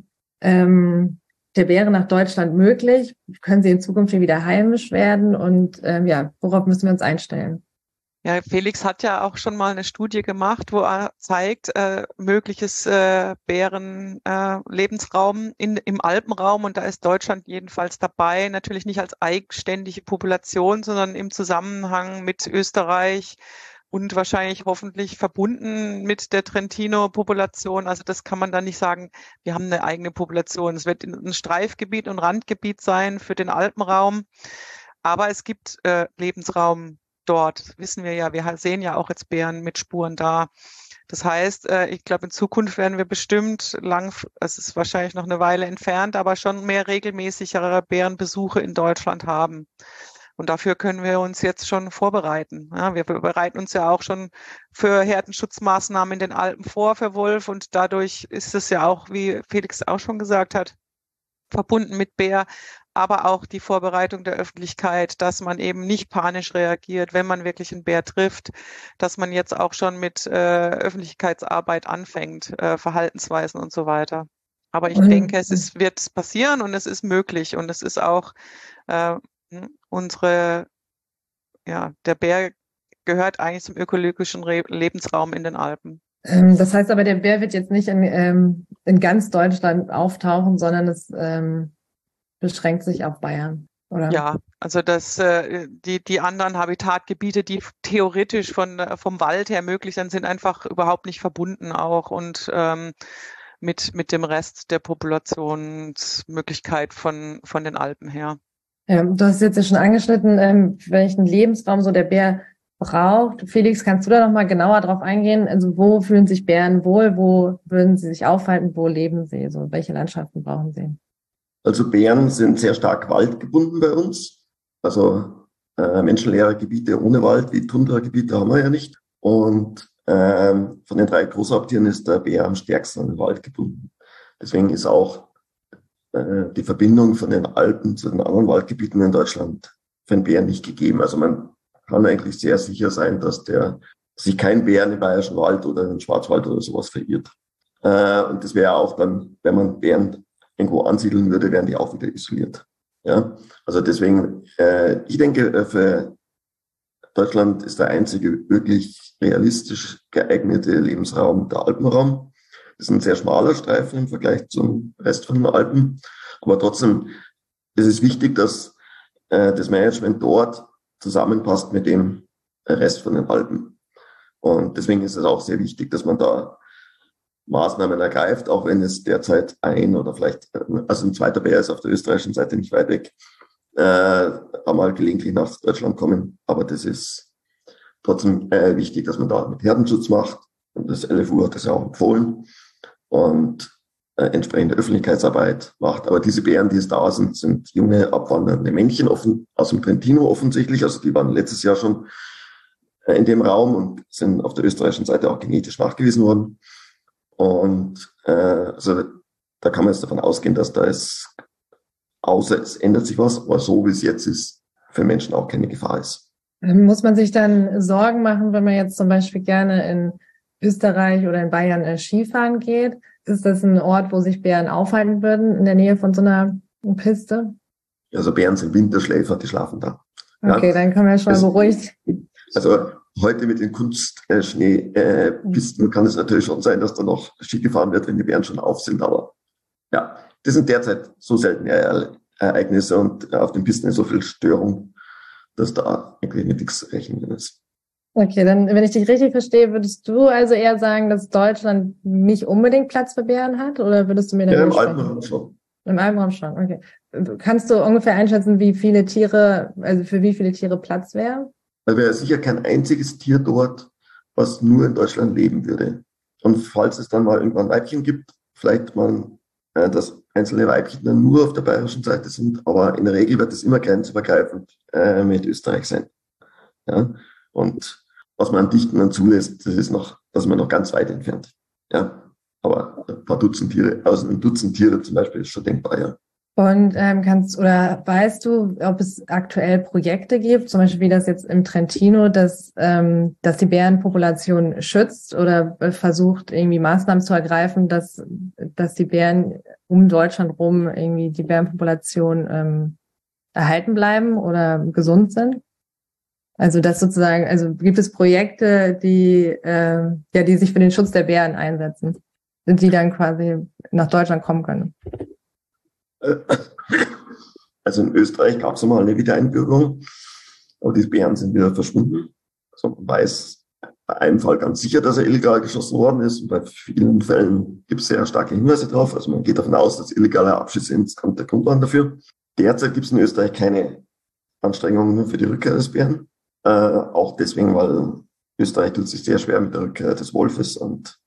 B: ähm, der Bären nach Deutschland möglich? Können sie in Zukunft hier wieder heimisch werden? Und ähm, ja, worauf müssen wir uns einstellen?
A: Ja, Felix hat ja auch schon mal eine Studie gemacht, wo er zeigt, äh, mögliches äh, Bären-Lebensraum äh, in im Alpenraum. Und da ist Deutschland jedenfalls dabei, natürlich nicht als eigenständige Population, sondern im Zusammenhang mit Österreich und wahrscheinlich hoffentlich verbunden mit der Trentino-Population. Also das kann man dann nicht sagen, wir haben eine eigene Population. Es wird ein Streifgebiet und Randgebiet sein für den Alpenraum. Aber es gibt äh, Lebensraum dort, wissen wir ja. Wir sehen ja auch jetzt Bären mit Spuren da. Das heißt, äh, ich glaube, in Zukunft werden wir bestimmt lang, es ist wahrscheinlich noch eine Weile entfernt, aber schon mehr regelmäßigere Bärenbesuche in Deutschland haben. Und dafür können wir uns jetzt schon vorbereiten. Ja, wir bereiten uns ja auch schon für Herdenschutzmaßnahmen in den Alpen vor für Wolf. Und dadurch ist es ja auch, wie Felix auch schon gesagt hat, verbunden mit Bär, aber auch die Vorbereitung der Öffentlichkeit, dass man eben nicht panisch reagiert, wenn man wirklich einen Bär trifft, dass man jetzt auch schon mit äh, Öffentlichkeitsarbeit anfängt, äh, Verhaltensweisen und so weiter. Aber ich mhm. denke, es ist, wird passieren und es ist möglich und es ist auch äh, unsere, ja, der Bär gehört eigentlich zum ökologischen Re- Lebensraum in den Alpen.
B: Ähm, das heißt aber, der Bär wird jetzt nicht in, ähm, in ganz Deutschland auftauchen, sondern es ähm, beschränkt sich auf Bayern, oder?
A: Ja, also das, äh, die, die anderen Habitatgebiete, die theoretisch von, vom Wald her möglich sind, sind einfach überhaupt nicht verbunden auch und ähm, mit, mit dem Rest der Populationsmöglichkeit von, von den Alpen her.
B: Ja, du hast jetzt ja schon angeschnitten, ähm, welchen Lebensraum so der Bär braucht. Felix, kannst du da noch mal genauer drauf eingehen? Also wo fühlen sich Bären wohl? Wo würden sie sich aufhalten? Wo leben sie? So, welche Landschaften brauchen sie?
F: Also Bären sind sehr stark waldgebunden bei uns. Also äh, menschenleere Gebiete ohne Wald, wie Tundra-Gebiete haben wir ja nicht. Und ähm, von den drei Großraubtieren ist der Bär am stärksten an den Wald gebunden. Deswegen ist auch äh, die Verbindung von den Alpen zu den anderen Waldgebieten in Deutschland für einen Bären nicht gegeben. Also man kann eigentlich sehr sicher sein, dass der sich kein Bären im Bayerischen Wald oder im Schwarzwald oder sowas verirrt. Äh, und das wäre auch dann, wenn man Bären irgendwo ansiedeln würde, wären die auch wieder isoliert. Ja, also deswegen, äh, ich denke, für Deutschland ist der einzige wirklich realistisch geeignete Lebensraum der Alpenraum. Das ist ein sehr schmaler Streifen im Vergleich zum Rest von den Alpen. Aber trotzdem ist es wichtig, dass äh, das Management dort zusammenpasst mit dem Rest von den Alpen. Und deswegen ist es auch sehr wichtig, dass man da Maßnahmen ergreift, auch wenn es derzeit ein oder vielleicht, also ein zweiter Bär ist auf der österreichischen Seite nicht weit weg, äh, einmal gelegentlich nach Deutschland kommen. Aber das ist trotzdem äh, wichtig, dass man da mit Herdenschutz macht. Und das L F U hat das ja auch empfohlen. Und äh, entsprechende Öffentlichkeitsarbeit macht. Aber diese Bären, die es da sind, sind junge, abwandernde Männchen offen, aus dem Trentino offensichtlich. Also die waren letztes Jahr schon äh, in dem Raum und sind auf der österreichischen Seite auch genetisch nachgewiesen worden. Und äh, also da kann man jetzt davon ausgehen, dass da es, außer es ändert sich was, aber so wie es jetzt ist, für Menschen auch keine Gefahr ist.
B: Muss man sich dann Sorgen machen, wenn man jetzt zum Beispiel gerne in Österreich oder in Bayern äh, Skifahren geht? Ist das ein Ort, wo sich Bären aufhalten würden, in der Nähe von so einer Piste?
F: Also Bären sind Winterschläfer, die schlafen da.
B: Okay, ja, dann kann man schon mal beruhigt.
F: Also heute mit den Kunstschneepisten äh, kann es natürlich schon sein, dass da noch Ski gefahren wird, wenn die Bären schon auf sind. Aber ja, das sind derzeit so seltene Ereignisse und auf den Pisten ist so viel Störung, dass da eigentlich mit nichts zu rechnen ist.
B: Okay, dann, wenn ich dich richtig verstehe, würdest du also eher sagen, dass Deutschland nicht unbedingt Platz für Bären hat? Oder würdest du mir dann
F: Ja, im Alpenraum schon.
B: Im Alpenraum schon, okay. Kannst du ungefähr einschätzen, wie viele Tiere, also für wie viele Tiere Platz wäre?
F: Da wäre sicher kein einziges Tier dort, was nur in Deutschland leben würde. Und falls es dann mal irgendwann Weibchen gibt, vielleicht mal, äh, dass einzelne Weibchen dann nur auf der bayerischen Seite sind, aber in der Regel wird es immer grenzübergreifend äh, mit Österreich sein. Ja? Und was man an Dichten dann zulässt, das ist noch, das ist man noch ganz weit entfernt. Ja? Aber ein paar Dutzend Tiere, also ein Dutzend Tiere zum Beispiel ist schon denkbar, ja.
B: Und ähm, kannst oder weißt du, ob es aktuell Projekte gibt, zum Beispiel wie das jetzt im Trentino, dass ähm, dass die Bärenpopulation schützt oder versucht irgendwie Maßnahmen zu ergreifen, dass dass die Bären um Deutschland rum irgendwie die Bärenpopulation ähm, erhalten bleiben oder gesund sind? Also das sozusagen, also gibt es Projekte, die äh, ja die sich für den Schutz der Bären einsetzen, die dann quasi nach Deutschland kommen können?
F: Also in Österreich gab es mal eine Wiedereinbürgerung, aber die Bären sind wieder verschwunden. Also man weiß bei einem Fall ganz sicher, dass er illegal geschossen worden ist. Und bei vielen Fällen gibt es sehr starke Hinweise darauf. Also man geht davon aus, dass illegale Abschüsse insgesamt der Grund waren dafür. Derzeit gibt es in Österreich keine Anstrengungen für die Rückkehr des Bären. Äh, auch deswegen, weil Österreich tut sich sehr schwer mit der Rückkehr des Wolfes und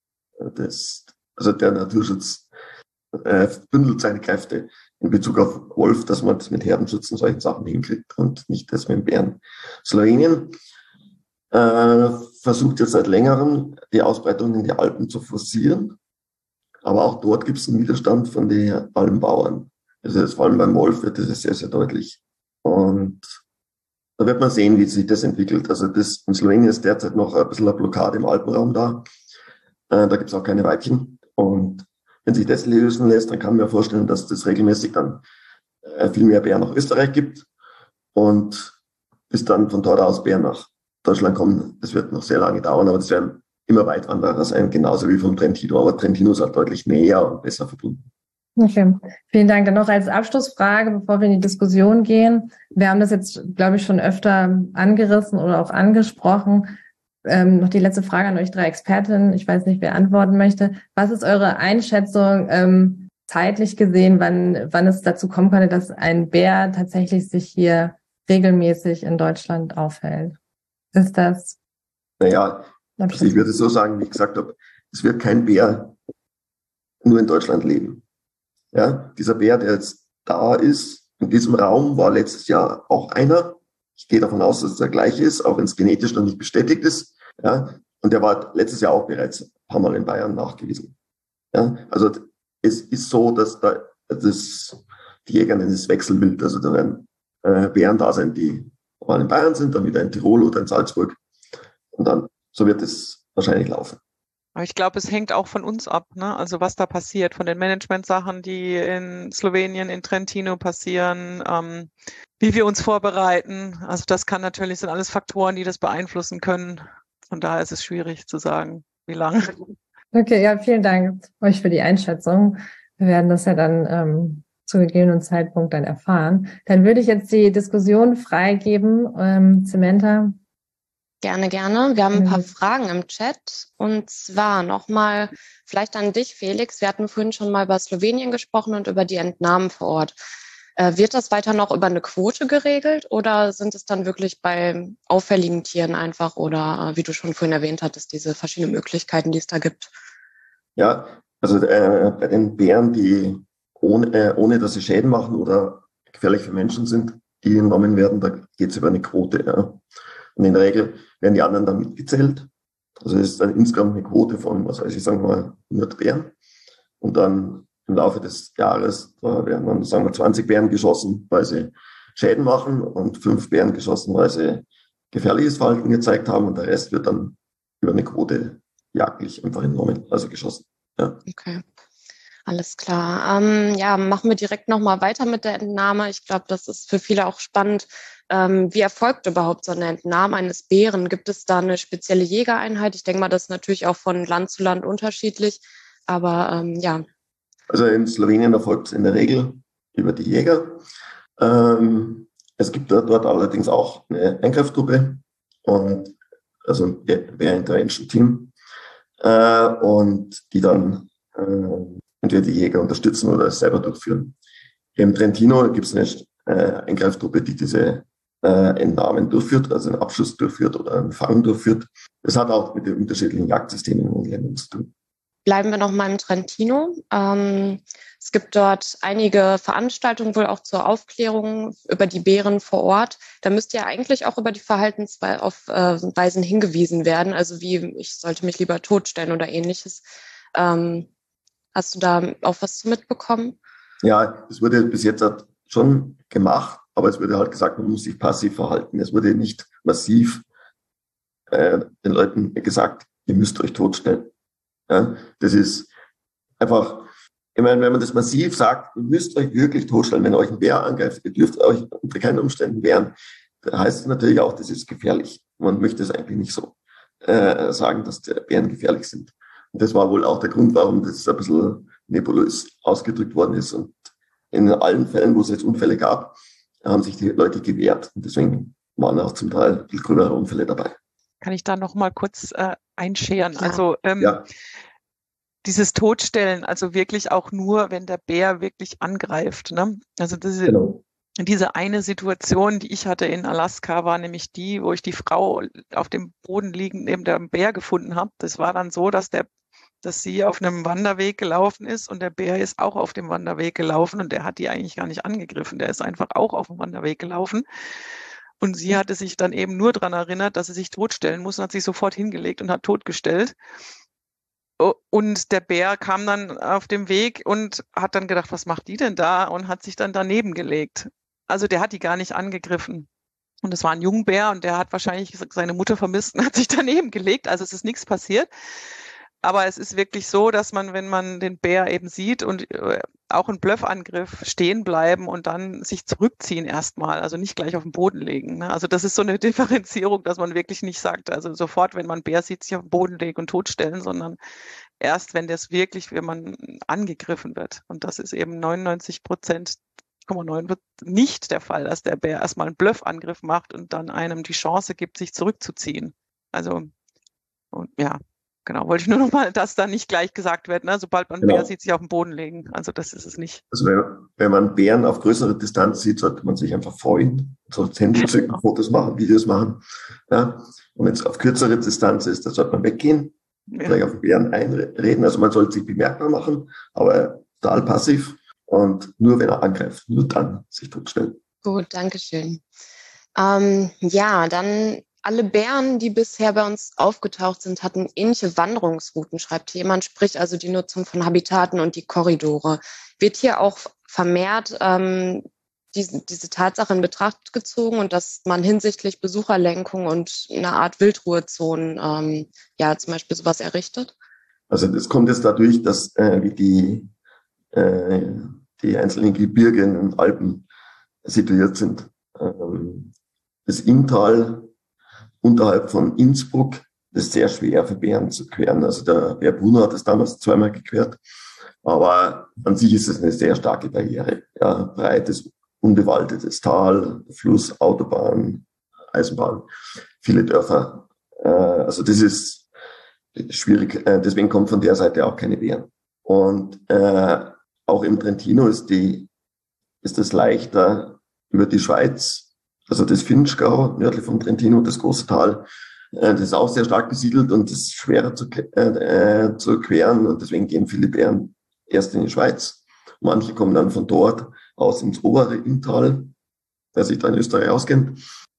F: das, also der Naturschutz äh, bündelt seine Kräfte in Bezug auf Wolf, dass man das mit Herdenschutz und solchen Sachen hinkriegt und nicht das mit den Bären. Slowenien äh, versucht jetzt seit längerem, die Ausbreitung in die Alpen zu forcieren. Aber auch dort gibt es einen Widerstand von den Alpenbauern. Also das, vor allem beim Wolf wird das sehr, sehr deutlich. Und da wird man sehen, wie sich das entwickelt. Also das in Slowenien ist derzeit noch ein bisschen eine Blockade im Alpenraum da. Äh, da gibt es auch keine Weibchen. Und wenn sich das lösen lässt, dann kann man mir vorstellen, dass das regelmäßig dann äh, viel mehr Bären nach Österreich gibt und bis dann von dort aus Bären nach Deutschland kommen. Das wird noch sehr lange dauern, aber das werden immer Weitwanderer sein, genauso wie vom Trentino. Aber Trentino ist halt deutlich näher und besser verbunden.
B: Okay, vielen Dank. Dann noch als Abschlussfrage, bevor wir in die Diskussion gehen. Wir haben das jetzt, glaube ich, schon öfter angerissen oder auch angesprochen. Ähm, noch die letzte Frage an euch drei Expertinnen. Ich weiß nicht, wer antworten möchte. Was ist eure Einschätzung ähm, zeitlich gesehen, wann, wann es dazu kommen könnte, dass ein Bär tatsächlich sich hier regelmäßig in Deutschland aufhält? Ist das?
F: Naja, also ich würde so sagen, wie ich gesagt habe, es wird kein Bär nur in Deutschland leben. Ja, dieser Bär, der jetzt da ist, in diesem Raum, war letztes Jahr auch einer. Ich gehe davon aus, dass es der gleiche ist, auch wenn es genetisch noch nicht bestätigt ist. Ja, und der war letztes Jahr auch bereits ein paar Mal in Bayern nachgewiesen. Ja, also es ist so, dass da das, die Jäger nennen es Wechselwild. Also da werden äh, Bären da sein, die mal in Bayern sind, dann wieder in Tirol oder in Salzburg. Und dann, so wird es wahrscheinlich laufen.
A: Aber ich glaube, es hängt auch von uns ab, ne? Also was da passiert, von den Management-Sachen, die in Slowenien, in Trentino passieren, ähm, wie wir uns vorbereiten. Also das kann natürlich, sind alles Faktoren, die das beeinflussen können. Von daher ist es schwierig zu sagen, wie lange.
B: Okay, ja, vielen Dank euch für die Einschätzung. Wir werden das ja dann ähm, zu gegebenen Zeitpunkt dann erfahren. Dann würde ich jetzt die Diskussion freigeben. Ähm, Samantha?
E: Gerne, gerne. Wir haben ein paar Fragen im Chat. Und zwar nochmal vielleicht an dich, Felix. Wir hatten vorhin schon mal über Slowenien gesprochen und über die Entnahmen vor Ort. Äh, wird das weiter noch über eine Quote geregelt oder sind es dann wirklich bei auffälligen Tieren einfach oder äh, wie du schon vorhin erwähnt hattest, diese verschiedenen Möglichkeiten, die es da gibt?
F: Ja, also äh, bei den Bären, die ohne, äh, ohne dass sie Schäden machen oder gefährlich für Menschen sind, die entnommen werden, da geht es über eine Quote. Ja. Und in der Regel werden die anderen dann mitgezählt. Also es ist dann insgesamt eine Quote von, was weiß ich, sagen wir mal hundert Bären. Und dann im Laufe des Jahres, da werden dann, sagen wir, zwanzig Bären geschossen, weil sie Schäden machen und fünf Bären geschossen, weil sie gefährliches Verhalten gezeigt haben und der Rest wird dann über eine Quote jagdlich einfach entnommen, also geschossen. Ja.
E: Okay. Alles klar. Ähm, ja, machen wir direkt nochmal weiter mit der Entnahme. Ich glaube, das ist für viele auch spannend. Ähm, wie erfolgt überhaupt so eine Entnahme eines Bären? Gibt es da eine spezielle Jägereinheit? Ich denke mal, das ist natürlich auch von Land zu Land unterschiedlich. Aber ähm, ja.
F: Also in Slowenien erfolgt es in der Regel über die Jäger. Ähm, es gibt dort allerdings auch eine Eingreiftruppe und also ein Bear Intervention Team äh, und die dann äh, entweder die Jäger unterstützen oder es selber durchführen. Hier im Trentino gibt es eine äh, Eingreiftruppe, die diese äh, Entnahmen durchführt, also einen Abschuss durchführt oder einen Fang durchführt. Das hat auch mit den unterschiedlichen Jagdsystemen in den Ländern zu tun.
E: Bleiben wir noch mal im Trentino. Ähm, es gibt dort einige Veranstaltungen wohl auch zur Aufklärung über die Bären vor Ort. Da müsste ja eigentlich auch über die Verhaltensweisen äh, hingewiesen werden. Also wie, ich sollte mich lieber totstellen oder ähnliches. Ähm, hast du da auch was zu mitbekommen?
F: Ja, es wurde bis jetzt halt schon gemacht, aber es wurde halt gesagt, man muss sich passiv verhalten. Es wurde nicht massiv äh, den Leuten gesagt, ihr müsst euch totstellen. Ja, das ist einfach, ich meine, wenn man das massiv sagt, ihr müsst euch wirklich totstellen, wenn euch ein Bär angreift, ihr dürft euch unter keinen Umständen wehren, da heißt es natürlich auch, das ist gefährlich. Man möchte es eigentlich nicht so äh, sagen, dass die Bären gefährlich sind. Und das war wohl auch der Grund, warum das ein bisschen nebulös ausgedrückt worden ist. Und in allen Fällen, wo es jetzt Unfälle gab, haben sich die Leute gewehrt. Und deswegen waren auch zum Teil viel größere Unfälle dabei.
A: Kann ich da noch mal kurz äh, einscheren?
E: Ja.
A: Also ähm,
F: Ja.
A: dieses Totstellen, also wirklich auch nur, wenn der Bär wirklich angreift. Ne? Also diese,
F: Genau.
A: diese eine Situation, die ich hatte in Alaska, war nämlich die, wo ich die Frau auf dem Boden liegend neben dem Bär gefunden habe. Das war dann so, dass der dass sie auf einem Wanderweg gelaufen ist und der Bär ist auch auf dem Wanderweg gelaufen und der hat die eigentlich gar nicht angegriffen. Der ist einfach auch auf dem Wanderweg gelaufen. Und sie hatte sich dann eben nur daran erinnert, dass sie sich totstellen muss und hat sich sofort hingelegt und hat totgestellt. Und der Bär kam dann auf dem Weg und hat dann gedacht, was macht die denn da? Und hat sich dann daneben gelegt. Also der hat die gar nicht angegriffen. Und es war ein Jungbär und der hat wahrscheinlich seine Mutter vermisst und hat sich daneben gelegt. Also es ist nichts passiert. Aber es ist wirklich so, dass man, wenn man den Bär eben sieht und auch einen Bluffangriff stehen bleiben und dann sich zurückziehen erstmal, also nicht gleich auf den Boden legen. Ne? Also das ist so eine Differenzierung, dass man wirklich nicht sagt, also sofort, wenn man einen Bär sieht, sich auf den Boden legen und totstellen, sondern erst, wenn das wirklich, wenn man angegriffen wird. Und das ist eben neunundneunzig Prozent Komma neun wird nicht der Fall, dass der Bär erstmal einen Bluffangriff macht und dann einem die Chance gibt, sich zurückzuziehen. Also, und ja. Genau, wollte ich nur noch mal, dass da nicht gleich gesagt wird, ne? Sobald man einen
F: Genau.
A: Bär sieht, sich auf den Boden legen. Also das ist es nicht.
F: Also wenn, wenn man Bären auf größere Distanz sieht, sollte man sich einfach freuen, so das Handy zücken, Fotos machen, Videos machen. Ja. Und wenn es auf kürzere Distanz ist, dann sollte man weggehen,
A: Ja.
F: vielleicht auf den Bären einreden. Also man sollte sich bemerkbar machen, aber total passiv und nur wenn er angreift, nur dann sich totstellen.
E: Gut, danke schön. Ähm, ja, dann alle Bären, die bisher bei uns aufgetaucht sind, hatten ähnliche Wanderungsrouten, schreibt hier jemand, sprich also die Nutzung von Habitaten und die Korridore. Wird hier auch vermehrt ähm, diese, diese Tatsache in Betracht gezogen und dass man hinsichtlich Besucherlenkung und eine Art Wildruhezonen, ähm, ja, zum Beispiel sowas errichtet?
F: Also das kommt jetzt dadurch, dass äh, wie die, äh, die einzelnen Gebirge in den Alpen situiert sind. Ähm, das Inntal unterhalb von Innsbruck, das ist sehr schwer für Bären zu queren. Also der Bär Bruno hat das damals zweimal gequert, aber an sich ist es eine sehr starke Barriere. Ja, breites, unbewaldetes Tal, Fluss, Autobahn, Eisenbahn, viele Dörfer. Äh, also das ist schwierig. Äh, deswegen kommt von der Seite auch keine Bären. Und äh, auch im Trentino ist die ist es leichter über die Schweiz, also das Vinschgau nördlich vom Trentino, das große Tal. Äh, das ist auch sehr stark besiedelt und das ist schwerer zu, äh, zu queren und deswegen gehen viele Bären erst in die Schweiz. Manche kommen dann von dort aus ins obere Inntal, wer sich da in Österreich auskennt,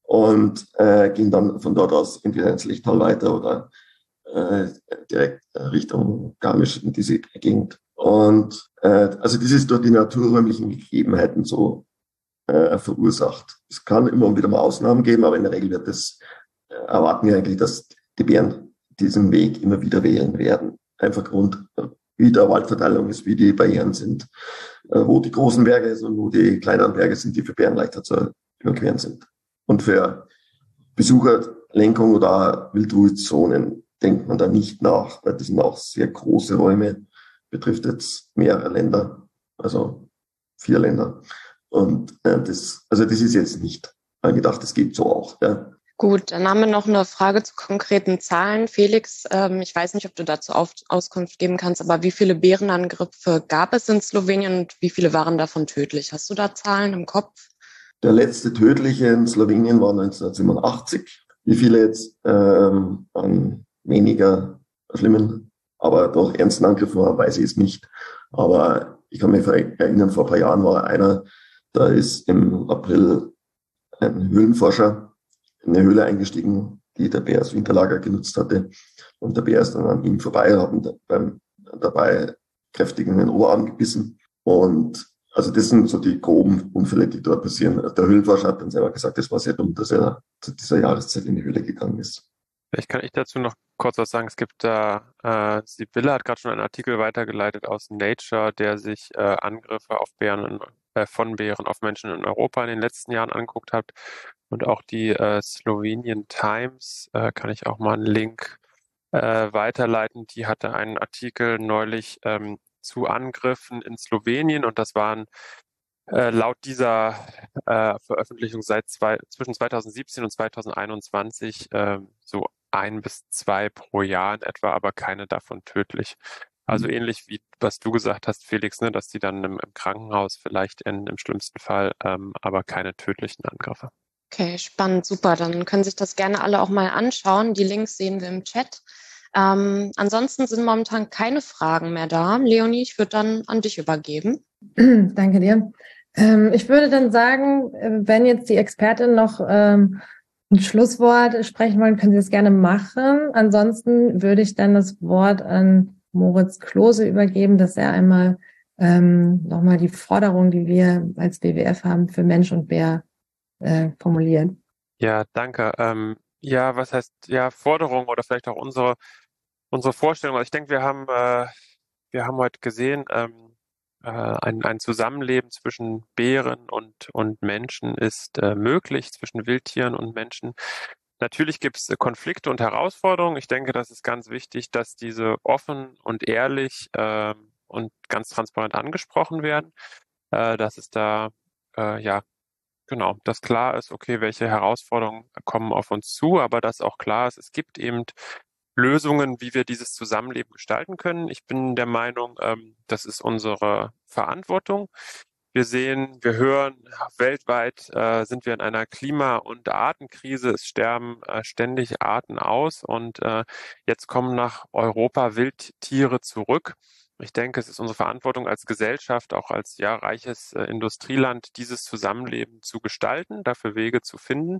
F: und äh, gehen dann von dort aus entweder ins Lechtal weiter oder äh, direkt Richtung Garmisch in diese Gegend. Und äh, also das ist durch die naturräumlichen Gegebenheiten so äh, verursacht. Es kann immer wieder mal Ausnahmen geben, aber in der Regel wird es, äh, erwarten wir eigentlich, dass die Bären diesen Weg immer wieder wählen werden. Einfach Grund, wie der Waldverteilung ist, wie die Barrieren sind, äh, wo die großen Berge sind und wo die kleineren Berge sind, die für Bären leichter zu überqueren sind. Und für Besucherlenkung oder Wildruhezonen denkt man da nicht nach, weil das sind auch sehr große Räume, betrifft jetzt mehrere Länder, also vier Länder. Und äh, das, also das ist jetzt nicht angedacht, das geht so auch. Ja.
E: Gut, dann haben wir noch eine Frage zu konkreten Zahlen. Felix, ähm, ich weiß nicht, ob du dazu auf, Auskunft geben kannst, aber wie viele Bärenangriffe gab es in Slowenien und wie viele waren davon tödlich? Hast du da Zahlen im Kopf?
F: Der letzte tödliche in Slowenien war neunzehnhundertsiebenundachtzig. Wie viele jetzt ähm, an weniger schlimmen, aber doch ernsten Angriffen waren, weiß ich es nicht. Aber ich kann mich erinnern, vor ein paar Jahren war einer, da ist im April ein Höhlenforscher in eine Höhle eingestiegen, die der Bär als Winterlager genutzt hatte. Und der Bär ist dann an ihm vorbei, hat ihn beim, dabei kräftig in den Oberarm gebissen. Und also das sind so die groben Unfälle, die dort passieren. Der Höhlenforscher hat dann selber gesagt, es war sehr dumm, dass er zu dieser Jahreszeit in die Höhle gegangen ist.
D: Vielleicht kann ich dazu noch kurz was sagen. Es gibt da, äh, Sibylle hat gerade schon einen Artikel weitergeleitet aus Nature, der sich äh, Angriffe auf Bären in, äh, von Bären auf Menschen in Europa in den letzten Jahren angeguckt hat. Und auch die äh, Slovenian Times, äh, kann ich auch mal einen Link äh, weiterleiten. Die hatte einen Artikel neulich ähm, zu Angriffen in Slowenien und das waren äh, laut dieser äh, Veröffentlichung seit zwei, zwischen zweitausendsiebzehn und zweitausendeinundzwanzig äh, so ein bis zwei pro Jahr in etwa, aber keine davon tödlich. Also mhm. ähnlich wie was du gesagt hast, Felix, ne, dass die dann im, im Krankenhaus vielleicht enden, im schlimmsten Fall, ähm, aber keine tödlichen Angriffe.
E: Okay, spannend, super. Dann können sich das gerne alle auch mal anschauen. Die Links sehen wir im Chat. Ähm, ansonsten sind momentan keine Fragen mehr da. Leonie, ich würde dann an dich übergeben.
B: Danke dir. Ähm, ich würde dann sagen, wenn jetzt die Expertin noch ähm, ein Schlusswort sprechen wollen, können Sie das gerne machen. Ansonsten würde ich dann das Wort an Moritz Klose übergeben, dass er einmal ähm, nochmal die Forderung, die wir als B W F haben, für Mensch und Bär äh, formuliert.
D: Ja, danke. Ähm, ja, was heißt, ja, Forderung oder vielleicht auch unsere unsere Vorstellung. Also ich denke, wir haben äh, wir haben heute gesehen, ähm, äh, ein, ein Zusammenleben zwischen Bären und und Menschen ist äh, möglich, zwischen Wildtieren und Menschen. Natürlich gibt es Konflikte und Herausforderungen. Ich denke, das ist ganz wichtig, dass diese offen und ehrlich äh, und ganz transparent angesprochen werden, äh, dass es da äh, ja genau, dass klar ist, okay, welche Herausforderungen kommen auf uns zu, aber dass auch klar ist, es gibt eben Lösungen, wie wir dieses Zusammenleben gestalten können. Ich bin der Meinung, ähm, das ist unsere Verantwortung. Wir sehen, wir hören, weltweit äh, sind wir in einer Klima- und Artenkrise. Es sterben äh, ständig Arten aus und äh, jetzt kommen nach Europa Wildtiere zurück. Ich denke, es ist unsere Verantwortung als Gesellschaft, auch als ja, reiches äh, Industrieland, dieses Zusammenleben zu gestalten, dafür Wege zu finden.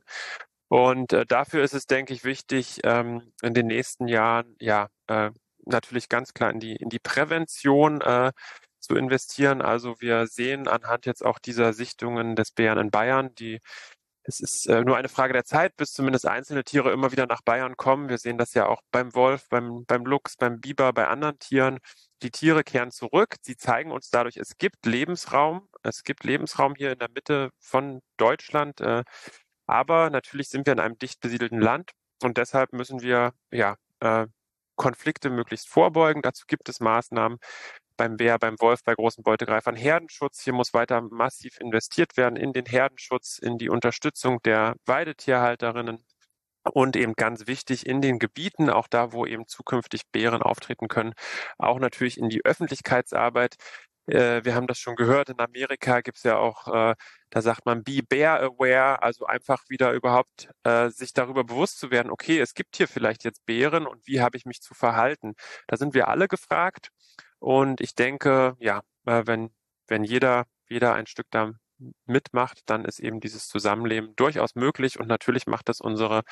D: Und äh, dafür ist es, denke ich, wichtig, ähm, in den nächsten Jahren ja äh, natürlich ganz klar in die in die Prävention äh, zu investieren. Also wir sehen anhand jetzt auch dieser Sichtungen des Bären in Bayern, die es ist äh, nur eine Frage der Zeit, bis zumindest einzelne Tiere immer wieder nach Bayern kommen. Wir sehen das ja auch beim Wolf, beim, beim Luchs, beim Biber, bei anderen Tieren. Die Tiere kehren zurück. Sie zeigen uns dadurch, es gibt Lebensraum. Es gibt Lebensraum hier in der Mitte von Deutschland. Äh, aber natürlich sind wir in einem dicht besiedelten Land und deshalb müssen wir ja äh, Konflikte möglichst vorbeugen. Dazu gibt es Maßnahmen. Beim Bär, beim Wolf, bei großen Beutegreifern. Herdenschutz, hier muss weiter massiv investiert werden in den Herdenschutz, in die Unterstützung der Weidetierhalterinnen und eben ganz wichtig in den Gebieten, auch da, wo eben zukünftig Bären auftreten können, auch natürlich in die Öffentlichkeitsarbeit. Äh, wir haben das schon gehört, in Amerika gibt es ja auch, äh, da sagt man be bear aware, also einfach wieder überhaupt äh, sich darüber bewusst zu werden, okay, es gibt hier vielleicht jetzt Bären und wie habe ich mich zu verhalten? Da sind wir alle gefragt. Und ich denke, ja, wenn, wenn jeder, jeder ein Stück da mitmacht, dann ist eben dieses Zusammenleben durchaus möglich. Und natürlich macht das unsere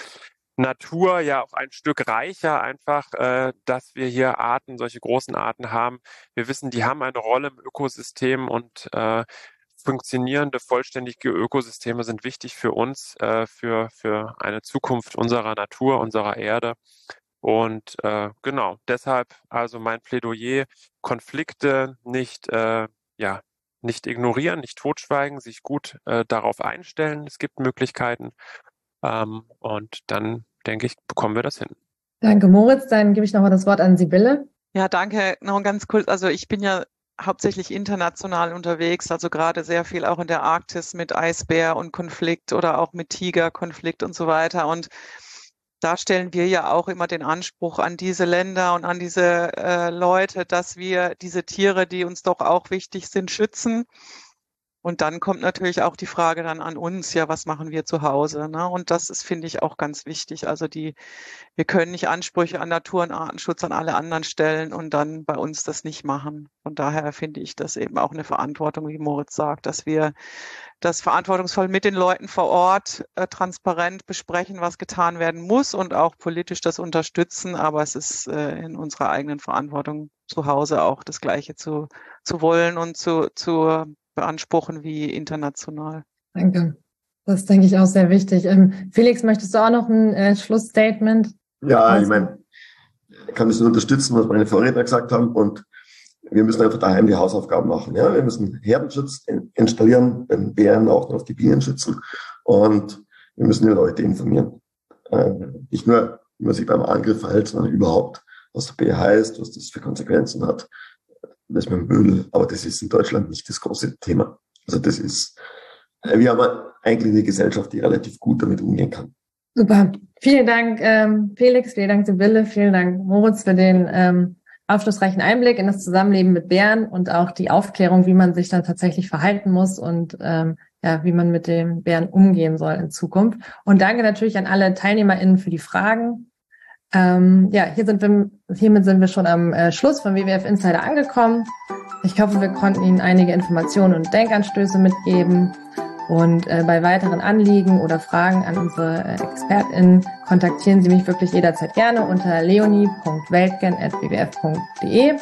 D: Natur ja auch ein Stück reicher, einfach, äh, dass wir hier Arten, solche großen Arten haben. Wir wissen, die haben eine Rolle im Ökosystem und äh, funktionierende, vollständige Ökosysteme sind wichtig für uns, äh, für, für eine Zukunft unserer Natur, unserer Erde. Und äh, genau, deshalb also mein Plädoyer, Konflikte nicht, äh, ja, nicht ignorieren, nicht totschweigen, sich gut äh, darauf einstellen. Es gibt Möglichkeiten ähm, und dann, denke ich, bekommen wir das hin.
B: Danke, Moritz. Dann gebe ich nochmal das Wort an Sibylle.
A: Ja, danke. Noch ganz kurz. Also ich bin ja hauptsächlich international unterwegs, also gerade sehr viel auch in der Arktis mit Eisbär und Konflikt oder auch mit Tigerkonflikt und so weiter. Und da stellen wir ja auch immer den Anspruch an diese Länder und an diese äh, Leute, dass wir diese Tiere, die uns doch auch wichtig sind, schützen. Und dann kommt natürlich auch die Frage dann an uns, ja, was machen wir zu Hause? Ne? Und das ist, finde ich, auch ganz wichtig. Also die, wir können nicht Ansprüche an Natur- und Artenschutz an alle anderen stellen und dann bei uns das nicht machen. Von daher finde ich das eben auch eine Verantwortung, wie Moritz sagt, dass wir das verantwortungsvoll mit den Leuten vor Ort äh, transparent besprechen, was getan werden muss und auch politisch das unterstützen. Aber es ist äh, in unserer eigenen Verantwortung zu Hause auch das Gleiche zu, zu wollen und zu, zu beanspruchen wie international.
B: Danke. Das ist, denke ich, auch sehr wichtig. Ähm, Felix, möchtest du auch noch ein äh, Schlussstatement?
F: Ja,
B: also,
F: ich meine, ich kann das nur unterstützen, was meine Vorredner gesagt haben, und wir müssen einfach daheim die Hausaufgaben machen. Ja, wir müssen Herdenschutz installieren, den Bären auch noch die Bienen schützen, und wir müssen die Leute informieren. Äh, nicht nur, wie man sich beim Angriff verhält, sondern überhaupt, was der Bär heißt, was das für Konsequenzen hat. Das mit dem Müll, aber das ist in Deutschland nicht das große Thema. Also das ist, wir haben eigentlich eine Gesellschaft, die relativ gut damit umgehen kann.
B: Super. Vielen Dank, ähm, Felix, vielen Dank, Sibylle, vielen Dank, Moritz, für den ähm, aufschlussreichen Einblick in das Zusammenleben mit Bären und auch die Aufklärung, wie man sich dann tatsächlich verhalten muss und ähm, ja, wie man mit den Bären umgehen soll in Zukunft. Und danke natürlich an alle TeilnehmerInnen für die Fragen. Ähm, ja, hier sind wir, hiermit sind wir schon am äh, Schluss von W W F Insider angekommen. Ich hoffe, wir konnten Ihnen einige Informationen und Denkanstöße mitgeben. Und äh, bei weiteren Anliegen oder Fragen an unsere äh, ExpertInnen kontaktieren Sie mich wirklich jederzeit gerne unter leonie punkt weltgen at w w f punkt de.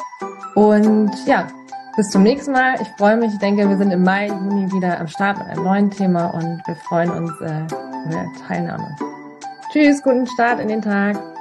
B: Und ja, bis zum nächsten Mal. Ich freue mich. Ich denke, wir sind im Mai, Juni wieder am Start mit einem neuen Thema und wir freuen uns äh, über Teilnahme. Tschüss, guten Start in den Tag.